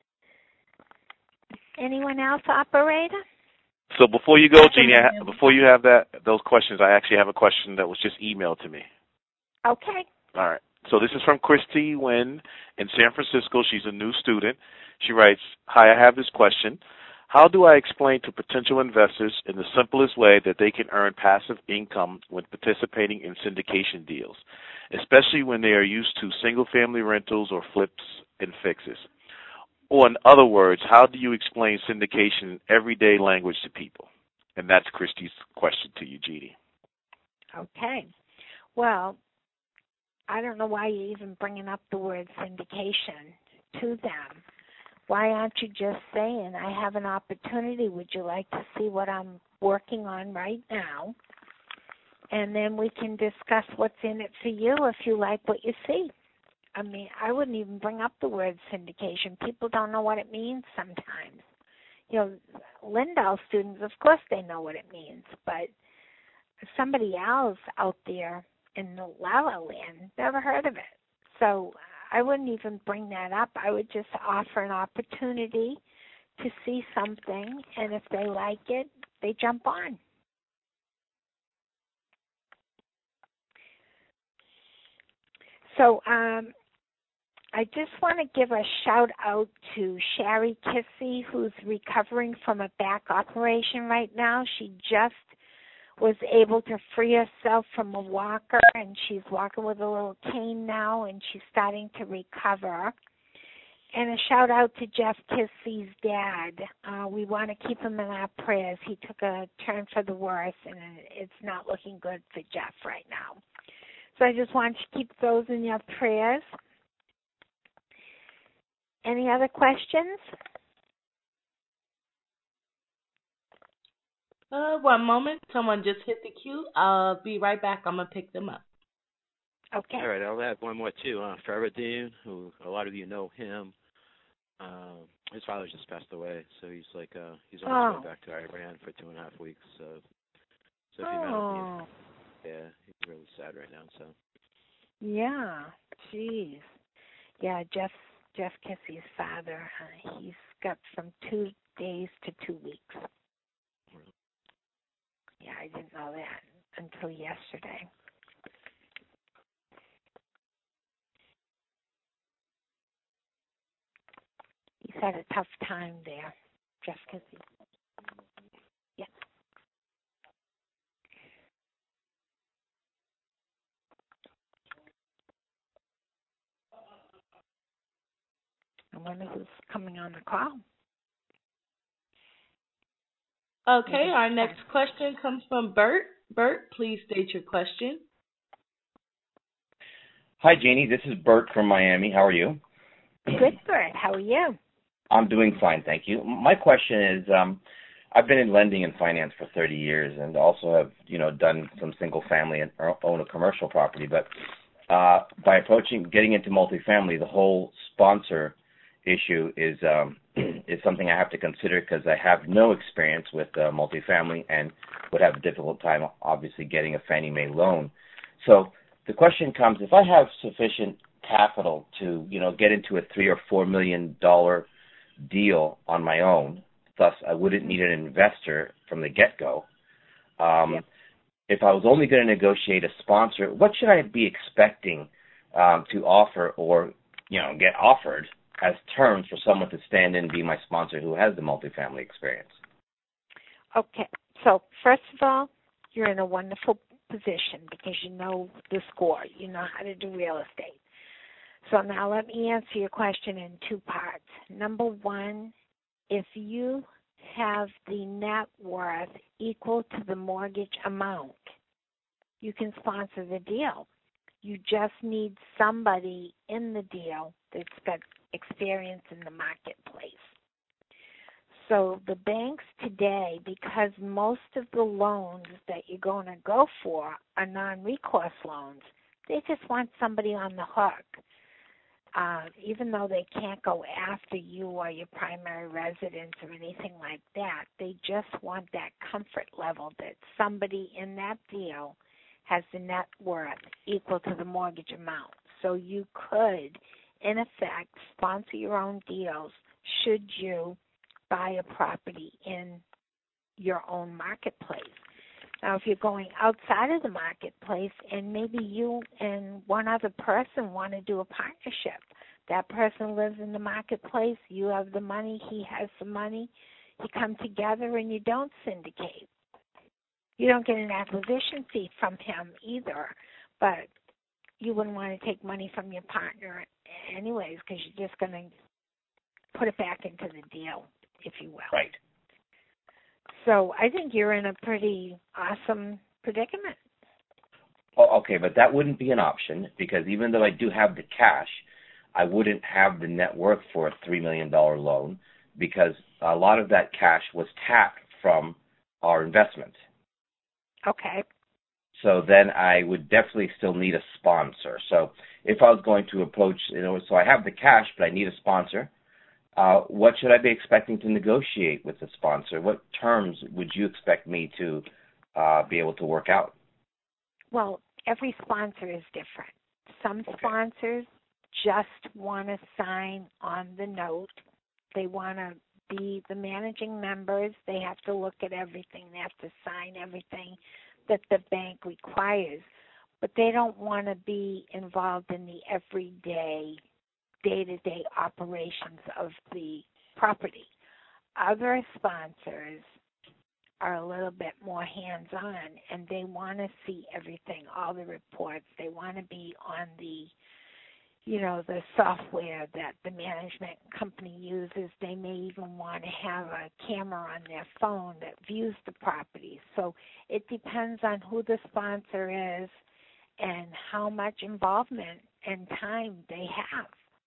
Anyone else, operator? So before you go, Jeannie, before you have those questions, I actually have a question that was just emailed to me. Okay. All right. So this is from Christy Nguyen in San Francisco. She's a new student. She writes, "Hi, I have this question. How do I explain to potential investors in the simplest way that they can earn passive income when participating in syndication deals, especially when they are used to single-family rentals or flips and fixes? Or in other words, how do you explain syndication in everyday language to people?" And that's Christy's question to you, Jeannie. Okay. Well, I don't know why you're even bringing up the word syndication to them. Why aren't you just saying, I have an opportunity, would you like to see what I'm working on right now? And then we can discuss what's in it for you if you like what you see. I mean, I wouldn't even bring up the word syndication. People don't know what it means sometimes. You know, Lindahl students, of course they know what it means, but somebody else out there in the La La Land never heard of it. So I wouldn't even bring that up. I would just offer an opportunity to see something, and if they like it, they jump on. So I just want to give a shout out to Sherry Kissy, who's recovering from a back operation right now. She just was able to free herself from a walker, and she's walking with a little cane now, and she's starting to recover. And a shout out to Jeff Kissy's dad. We want to keep him in our prayers. He took a turn for the worse, and it's not looking good for Jeff right now. So I just want you to keep those in your prayers. Any other questions? One moment. Someone just hit the queue. I'll be right back. I'm going to pick them up. Okay. All right, I'll add one more too. Trevor Dean, who a lot of you know him. His father just passed away, so he's he's on his way back to Iran for 2.5 weeks. So if you met him, yeah, he's really sad right now. So. Yeah, jeez. Yeah, Jeff Kissy's father. He's got from 2 days to 2 weeks. Yeah, I didn't know that until yesterday. He's had a tough time there, Jeff Kissy. Yeah. I wonder who's coming on the call. Okay, our next question comes from Bert. Bert, please state your question. Hi, Jeannie. This is Bert from Miami. How are you? Good, Bert. How are you? I'm doing fine, thank you. My question is, I've been in lending and finance for 30 years and also have, done some single family and own a commercial property. But by getting into multifamily, the whole sponsor issue is something I have to consider because I have no experience with multifamily and would have a difficult time, obviously, getting a Fannie Mae loan. So the question comes, if I have sufficient capital to, get into a $3 or $4 million deal on my own, thus I wouldn't need an investor from the get-go. If I was only going to negotiate a sponsor, what should I be expecting to offer or, get offered as terms for someone to stand in and be my sponsor who has the multifamily experience? Okay. So first of all, you're in a wonderful position because you know the score. You know how to do real estate. So now let me answer your question in 2 parts. Number one, if you have the net worth equal to the mortgage amount, you can sponsor the deal. You just need somebody in the deal that's got experience in the marketplace. So the banks today, because most of the loans that you're going to go for are non-recourse loans, they just want somebody on the hook. Even though they can't go after you or your primary residence or anything like that, they just want that comfort level that somebody in that deal has the net worth equal to the mortgage amount. So you could, in effect, sponsor your own deals should you buy a property in your own marketplace. Now, if you're going outside of the marketplace and maybe you and one other person want to do a partnership, that person lives in the marketplace, you have the money, he has the money, you come together and you don't syndicate. You don't get an acquisition fee from him either, but you wouldn't want to take money from your partner anyways because you're just going to put it back into the deal, if you will. Right. So I think you're in a pretty awesome predicament. Oh, okay, but that wouldn't be an option because even though I do have the cash, I wouldn't have the net worth for a $3 million loan because a lot of that cash was tapped from our investment. Okay. So then I would definitely still need a sponsor. So if I was going to approach, so I have the cash, but I need a sponsor. What should I be expecting to negotiate with the sponsor? What terms would you expect me to be able to work out? Well, every sponsor is different. Some sponsors just want to sign on the note. They want to be the managing members. They have to look at everything. They have to sign everything that the bank requires. But they don't want to be involved in the everyday day-to-day operations of the property. Other sponsors are a little bit more hands-on, and they want to see everything, all the reports. They want to be on the, the software that the management company uses. They may even want to have a camera on their phone that views the property. So it depends on who the sponsor is and how much involvement and time they have.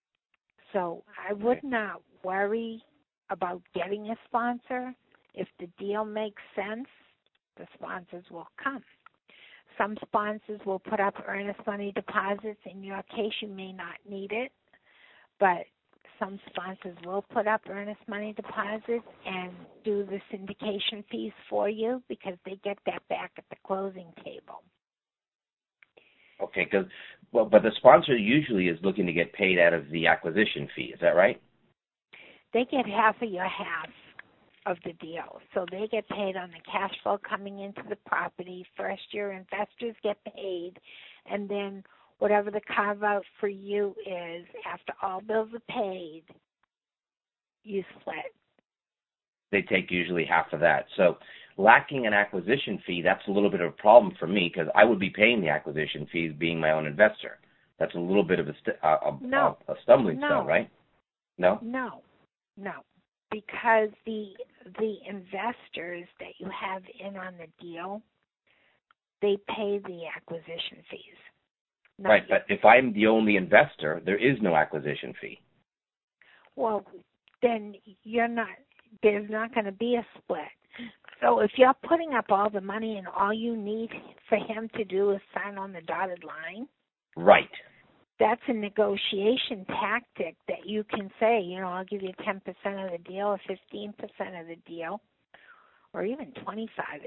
So I would not worry about getting a sponsor. If the deal makes sense, the sponsors will come. Some sponsors will put up earnest money deposits. In your case, you may not need it, but some sponsors will put up earnest money deposits and do the syndication fees for you because they get that back at the closing table. Okay, but the sponsor usually is looking to get paid out of the acquisition fee. Is that right? They get half of your half of the deal. So they get paid on the cash flow coming into the property. First, your investors get paid, and then whatever the carve-out for you is, after all bills are paid, you split. They take usually half of that. So lacking an acquisition fee, that's a little bit of a problem for me because I would be paying the acquisition fees being my own investor. That's a little bit of a stumbling stone, right? No? No. Because the investors that you have in on the deal, they pay the acquisition fees. Right, but if I'm the only investor, there is no acquisition fee. Well, then there's not going to be a split. So if you're putting up all the money and all you need for him to do is sign on the dotted line, right, that's a negotiation tactic that you can say, I'll give you 10% of the deal or 15% of the deal or even 25%.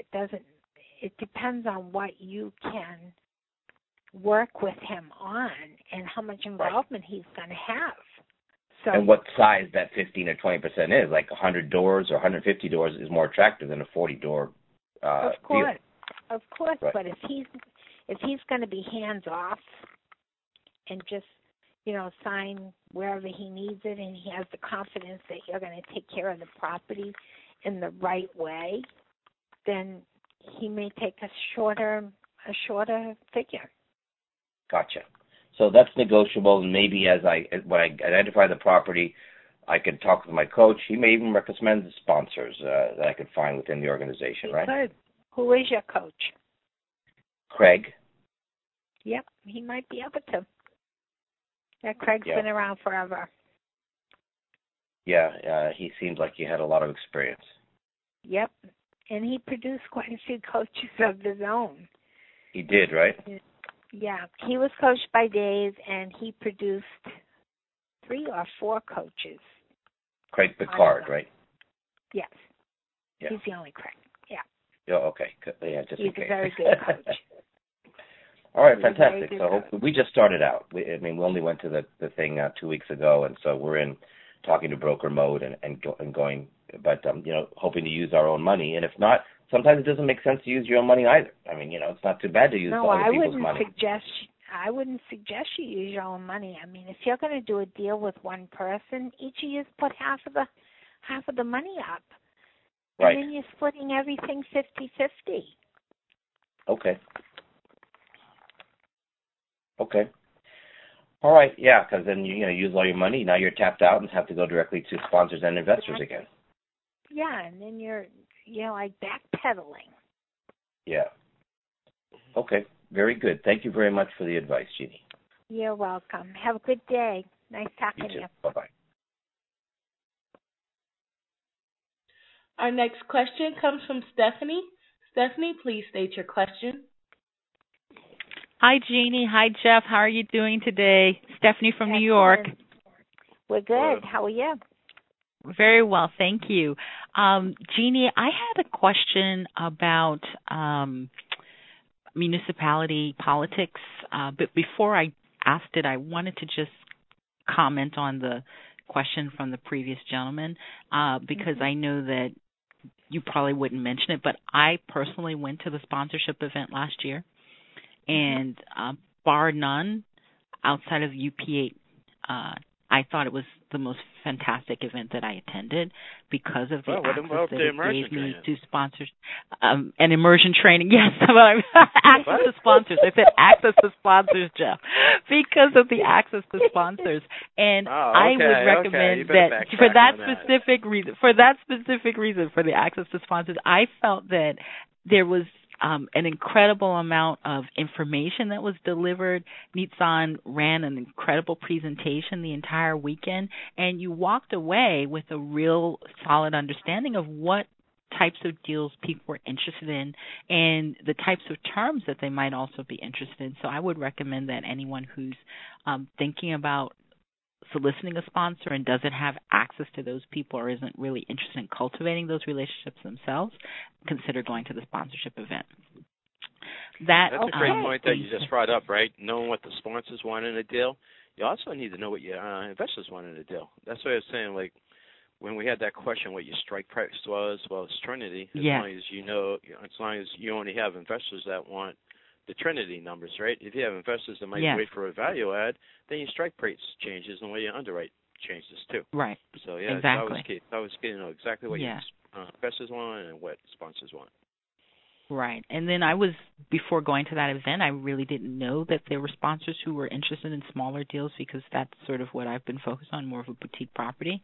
It depends on what you can work with him on and how much involvement he's going to have. So, and what size that 15 or 20% is, like 100 doors or 150 doors is more attractive than a 40-door Of course, deal. Of course. Right. But if he's going to be hands-off and just, sign wherever he needs it and he has the confidence that you're going to take care of the property in the right way, then he may take a shorter figure. Gotcha. So that's negotiable, and maybe when I identify the property, I could talk with my coach. He may even recommend the sponsors that I could find within the organization, right? Good. Who is your coach? Craig? Yep, he might be able to. Yeah, Craig's been around forever. Yeah, he seemed like he had a lot of experience. Yep, and he produced quite a few coaches of his own. He did, right? Yeah, he was coached by Dave, and he produced 3 or 4 coaches. Craig Picard, right? Yes. Yeah. He's the only Craig. Yeah. Oh, okay. Yeah, just He's in case. a very good coach. All right, fantastic. So we just started out. We only went to the thing 2 weeks ago, and so we're in talking to broker mode and going, but hoping to use our own money. And if not, sometimes it doesn't make sense to use your own money either. I mean, it's not too bad to use other people's money. I wouldn't suggest you use your own money. I mean, if you're going to do a deal with one person, each of you put half of the money up, right? And then you're splitting everything 50-50. Okay. All right, yeah, because then you use all your money. Now you're tapped out and have to go directly to sponsors and investors again. Yeah, and then you're like backpedaling. Yeah. Okay, very good. Thank you very much for the advice, Jeannie. You're welcome. Have a good day. Nice talking to you. Bye-bye. Our next question comes from Stephanie. Stephanie, please state your question. Hi, Jeannie. Hi, Jeff. How are you doing today? Stephanie from New York. We're good. How are you? Very well, thank you. Jeannie, I had a question about municipality politics, but before I asked it, I wanted to just comment on the question from the previous gentleman, because I know that you probably wouldn't mention it, but I personally went to the sponsorship event last year. And bar none, outside of UP8, I thought it was the most fantastic event that I attended because of the access that it gave me to sponsors. An immersion training, yes, access to sponsors. I said access to sponsors, Jeff, because of the access to sponsors. And I would recommend that for that specific reason, for the access to sponsors, I felt that there was an incredible amount of information that was delivered. Nitsan ran an incredible presentation the entire weekend, and you walked away with a real solid understanding of what types of deals people were interested in and the types of terms that they might also be interested in. So I would recommend that anyone who's thinking about soliciting a sponsor and doesn't have access to those people or isn't really interested in cultivating those relationships themselves, consider going to the sponsorship event. That's a great point that you just brought up, right? Knowing what the sponsors want in a deal. You also need to know what your investors want in a deal. That's what I was saying, like, when we had that question what your strike price was, well, it's Trinity, as long as you only have investors that want the Trinity numbers, right? If you have investors that might wait for a value add, then your strike price changes and the way you underwrite changes too. Right. So yeah, exactly. It's always key to know exactly what your investors want and what sponsors want. Right. And then before going to that event, I really didn't know that there were sponsors who were interested in smaller deals because that's sort of what I've been focused on, more of a boutique property.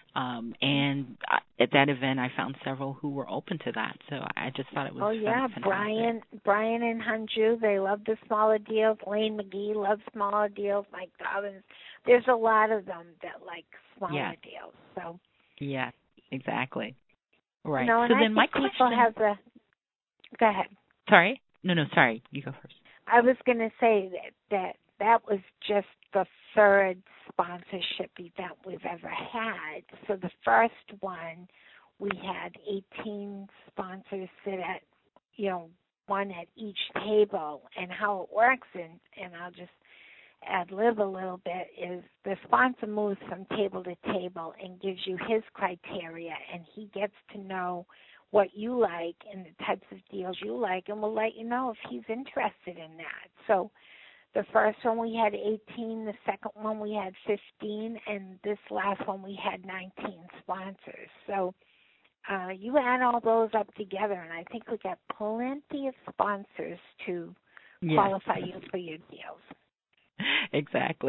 And at that event, I found several who were open to that. So I just thought it was fantastic. Brian and Hanju, they love the smaller deals. Lane McGee loves smaller deals. Mike Dobbins. There's a lot of them that like smaller deals. So yeah, exactly. Right. You know, so then my question... Go ahead. Sorry? No, sorry. You go first. I was going to say that was just the third sponsorship event we've ever had. So the first one, we had 18 sponsors sit at, one at each table. And how it works, and I'll just ad-lib a little bit, is the sponsor moves from table to table and gives you his criteria, and he gets to know what you like and the types of deals you like, and we'll let you know if he's interested in that. So the first one we had 18, the second one we had 15, and this last one we had 19 sponsors. So you add all those up together, and I think we got plenty of sponsors to qualify you for your deals. Exactly.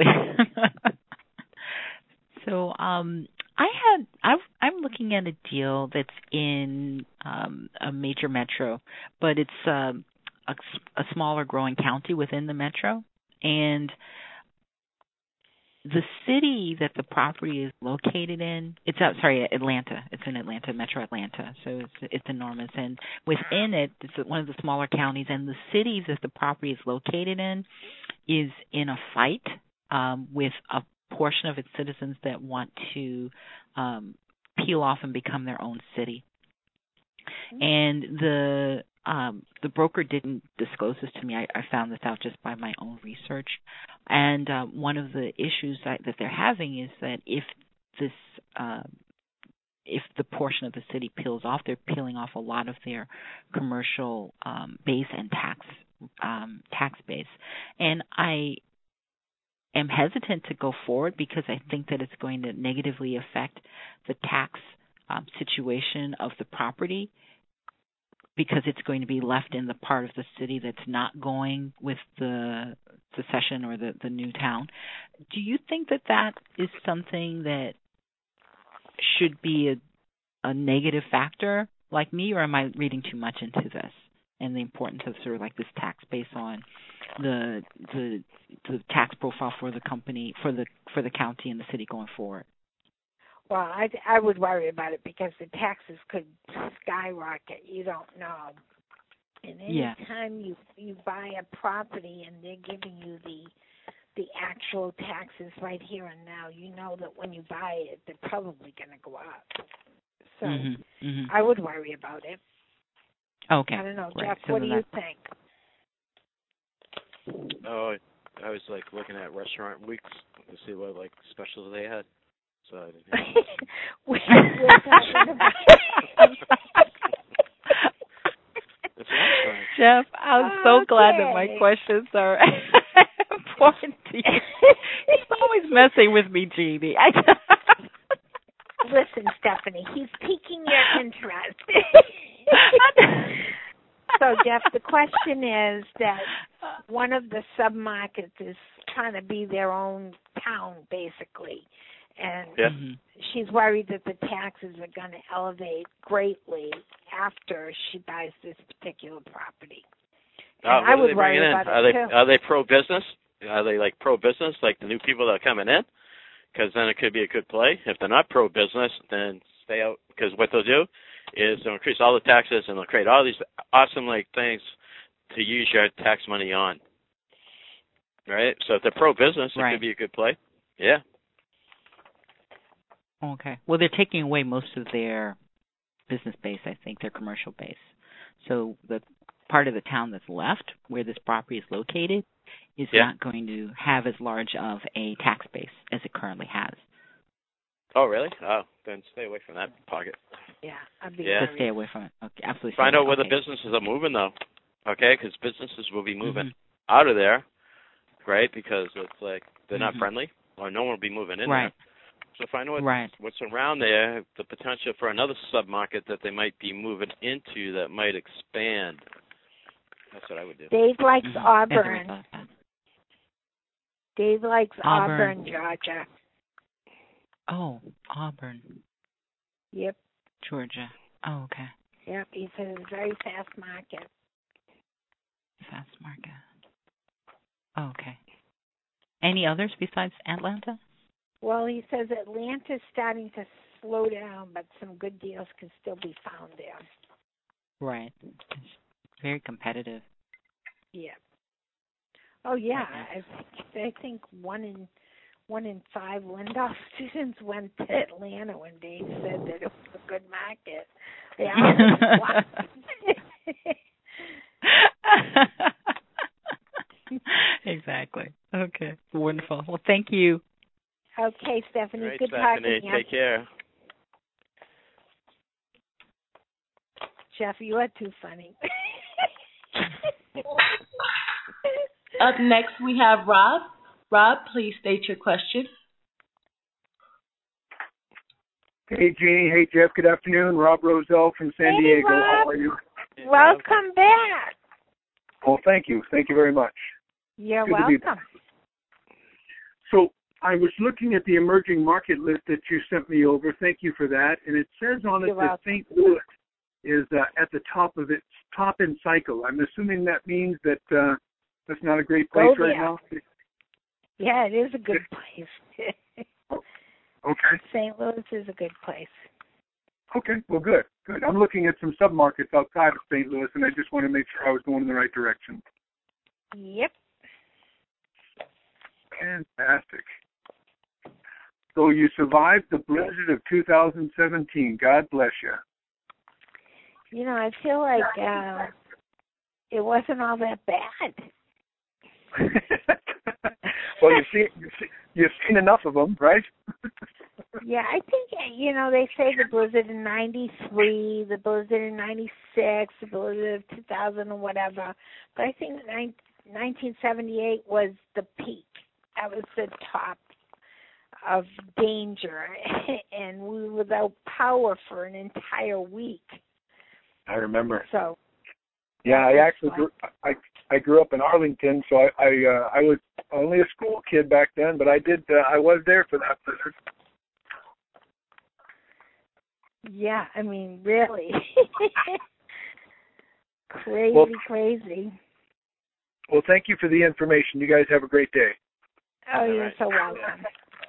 So I'm looking at a deal that's in a major metro, but it's a smaller growing county within the metro, and the city that the property is located in, Atlanta. It's in Atlanta, Metro Atlanta. So it's enormous. And within it, it's one of the smaller counties. And the cities that the property is located in is in a fight with a portion of its citizens that want to peel off and become their own city. And the broker didn't disclose this to me. I found this out just by my own research. And one of the issues that they're having is that if the portion of the city peels off, they're peeling off a lot of their commercial base and tax base. And I am hesitant to go forward because I think that it's going to negatively affect the tax situation of the property, because it's going to be left in the part of the city that's not going with the secession or the new town. Do you think that is something that should be a negative factor like me, or am I reading too much into this and the importance of sort of like this tax base on the tax profile for the company, for the county and the city going forward? Well, I would worry about it because the taxes could skyrocket. You don't know. And any time you buy a property and they're giving you the actual taxes right here and now, you know that when you buy it, they're probably going to go up. So I would worry about it. Okay. I don't know, right. Jeff. So what do you think? Oh, I was like looking at Restaurant Weeks to see what like specials they had. So I didn't Jeff, I'm so glad that my questions are important to you. He's always messing with me, Jeannie. Listen, Stephanie, he's piquing your interest. So, Jeff, the question is that one of the submarkets is trying to be their own town, basically. And she's worried that the taxes are going to elevate greatly after she buys this particular property. I would worry about it too. Are they pro-business? Are they like pro-business, like the new people that are coming in? Because then it could be a good play. If they're not pro-business, then stay out. Because what they'll do is they'll increase all the taxes and they'll create all these awesome like things to use your tax money on. Right? So if they're pro-business, it could be a good play. Yeah. Okay. Well, they're taking away most of their business base, I think, their commercial base. So the part of the town that's left, where this property is located, is not going to have as large of a tax base as it currently has. Oh, really? Oh, then stay away from that pocket. Yeah, I'd be just stay away from it. Okay, absolutely. Find out where the businesses are moving, though. Okay, because businesses will be moving out of there, right? Because it's like they're not friendly, or no one will be moving in there. So find out what's around there, the potential for another submarket that they might be moving into that might expand. That's what I would do. Dave likes Auburn. Dave likes Auburn, Georgia. Oh, Auburn. Yep. Georgia. Oh, okay. Yep, he says it's a very fast market. Fast market. Oh, okay. Any others besides Atlanta? Well, he says Atlanta's starting to slow down, but some good deals can still be found there. Right. It's very competitive. Yeah. Oh, yeah. I think one in five Lindau students went to Atlanta when Dave said that it was a good market. Exactly. Okay. Wonderful. Well, thank you. Okay, Stephanie. Right, good Stephanie, talking to you. Take care. Jeff, you are too funny. Up next, we have Rob. Rob, please state your question. Hey, Jeannie. Hey, Jeff. Good afternoon. Rob Roselle from San Diego. Rob. How are you? Welcome back. Well, thank you. Thank you very much. You're Good welcome. So I was looking at the emerging market list that you sent me over. Thank you for that. And it says on it that St. Louis is at the top of its top-end cycle. I'm assuming that means that that's not a great place right now. Yeah, it is a good place. Okay. St. Louis is a good place. Okay, well, good. I'm looking at some submarkets outside of St. Louis, and I just want to make sure I was going in the right direction. Yep. Fantastic. So you survived the blizzard of 2017. God bless you. You know, I feel like it wasn't all that bad. Well, you've seen enough of them, right? Yeah, I think, you know, they say the blizzard in 93, the blizzard in 96, the blizzard of 2000 or whatever. But I think 1978 was the peak. That was the top of danger. And we were without power for an entire week. I remember. So. Yeah, I actually I grew up in Arlington, so I was only a school kid back then, but I was there for that blizzard. Yeah, I mean, really. Crazy. Well, thank you for the information. You guys have a great day. Oh, you're so welcome.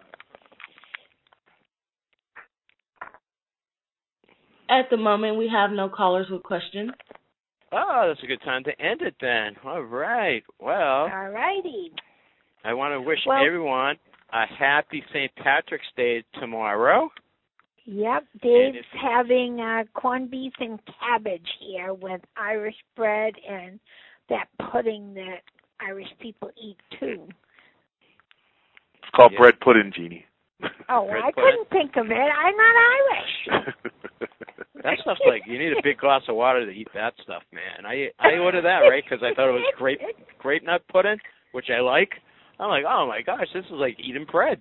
At the moment, we have no callers with questions. Oh, that's a good time to end it then. All right. Well. All righty. I want to wish everyone a happy St. Patrick's Day tomorrow. Yep, Dave's having corned beef and cabbage here with Irish bread and that pudding that Irish people eat too. It's called bread pudding, Jeannie. Oh, well, I couldn't think of it. I'm not Irish. That stuff's like, you need a big glass of water to eat that stuff, man. I ordered that, right, because I thought it was grape nut pudding, which I like. I'm like, oh my gosh, this is like eating bread.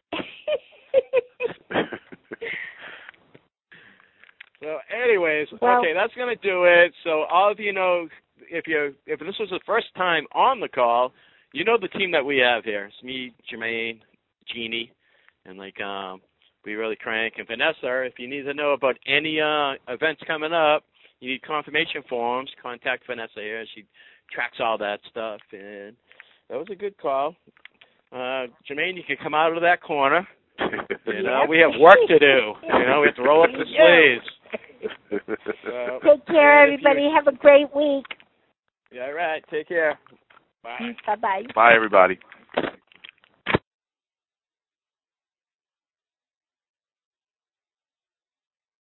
So anyways, okay, that's going to do it. So all of you know, if this was the first time on the call, you know the team that we have here. It's me, Jermaine, Jeannie, and we really crank. And Vanessa, if you need to know about any events coming up, you need confirmation forms, contact Vanessa here. She tracks all that stuff. And that was a good call. Jermaine, you can come out of that corner. We have work to do. We have to roll up the sleeves. Take care, everybody. Have a great week. Yeah, all right. Take care. Bye. Bye-bye. Bye, everybody.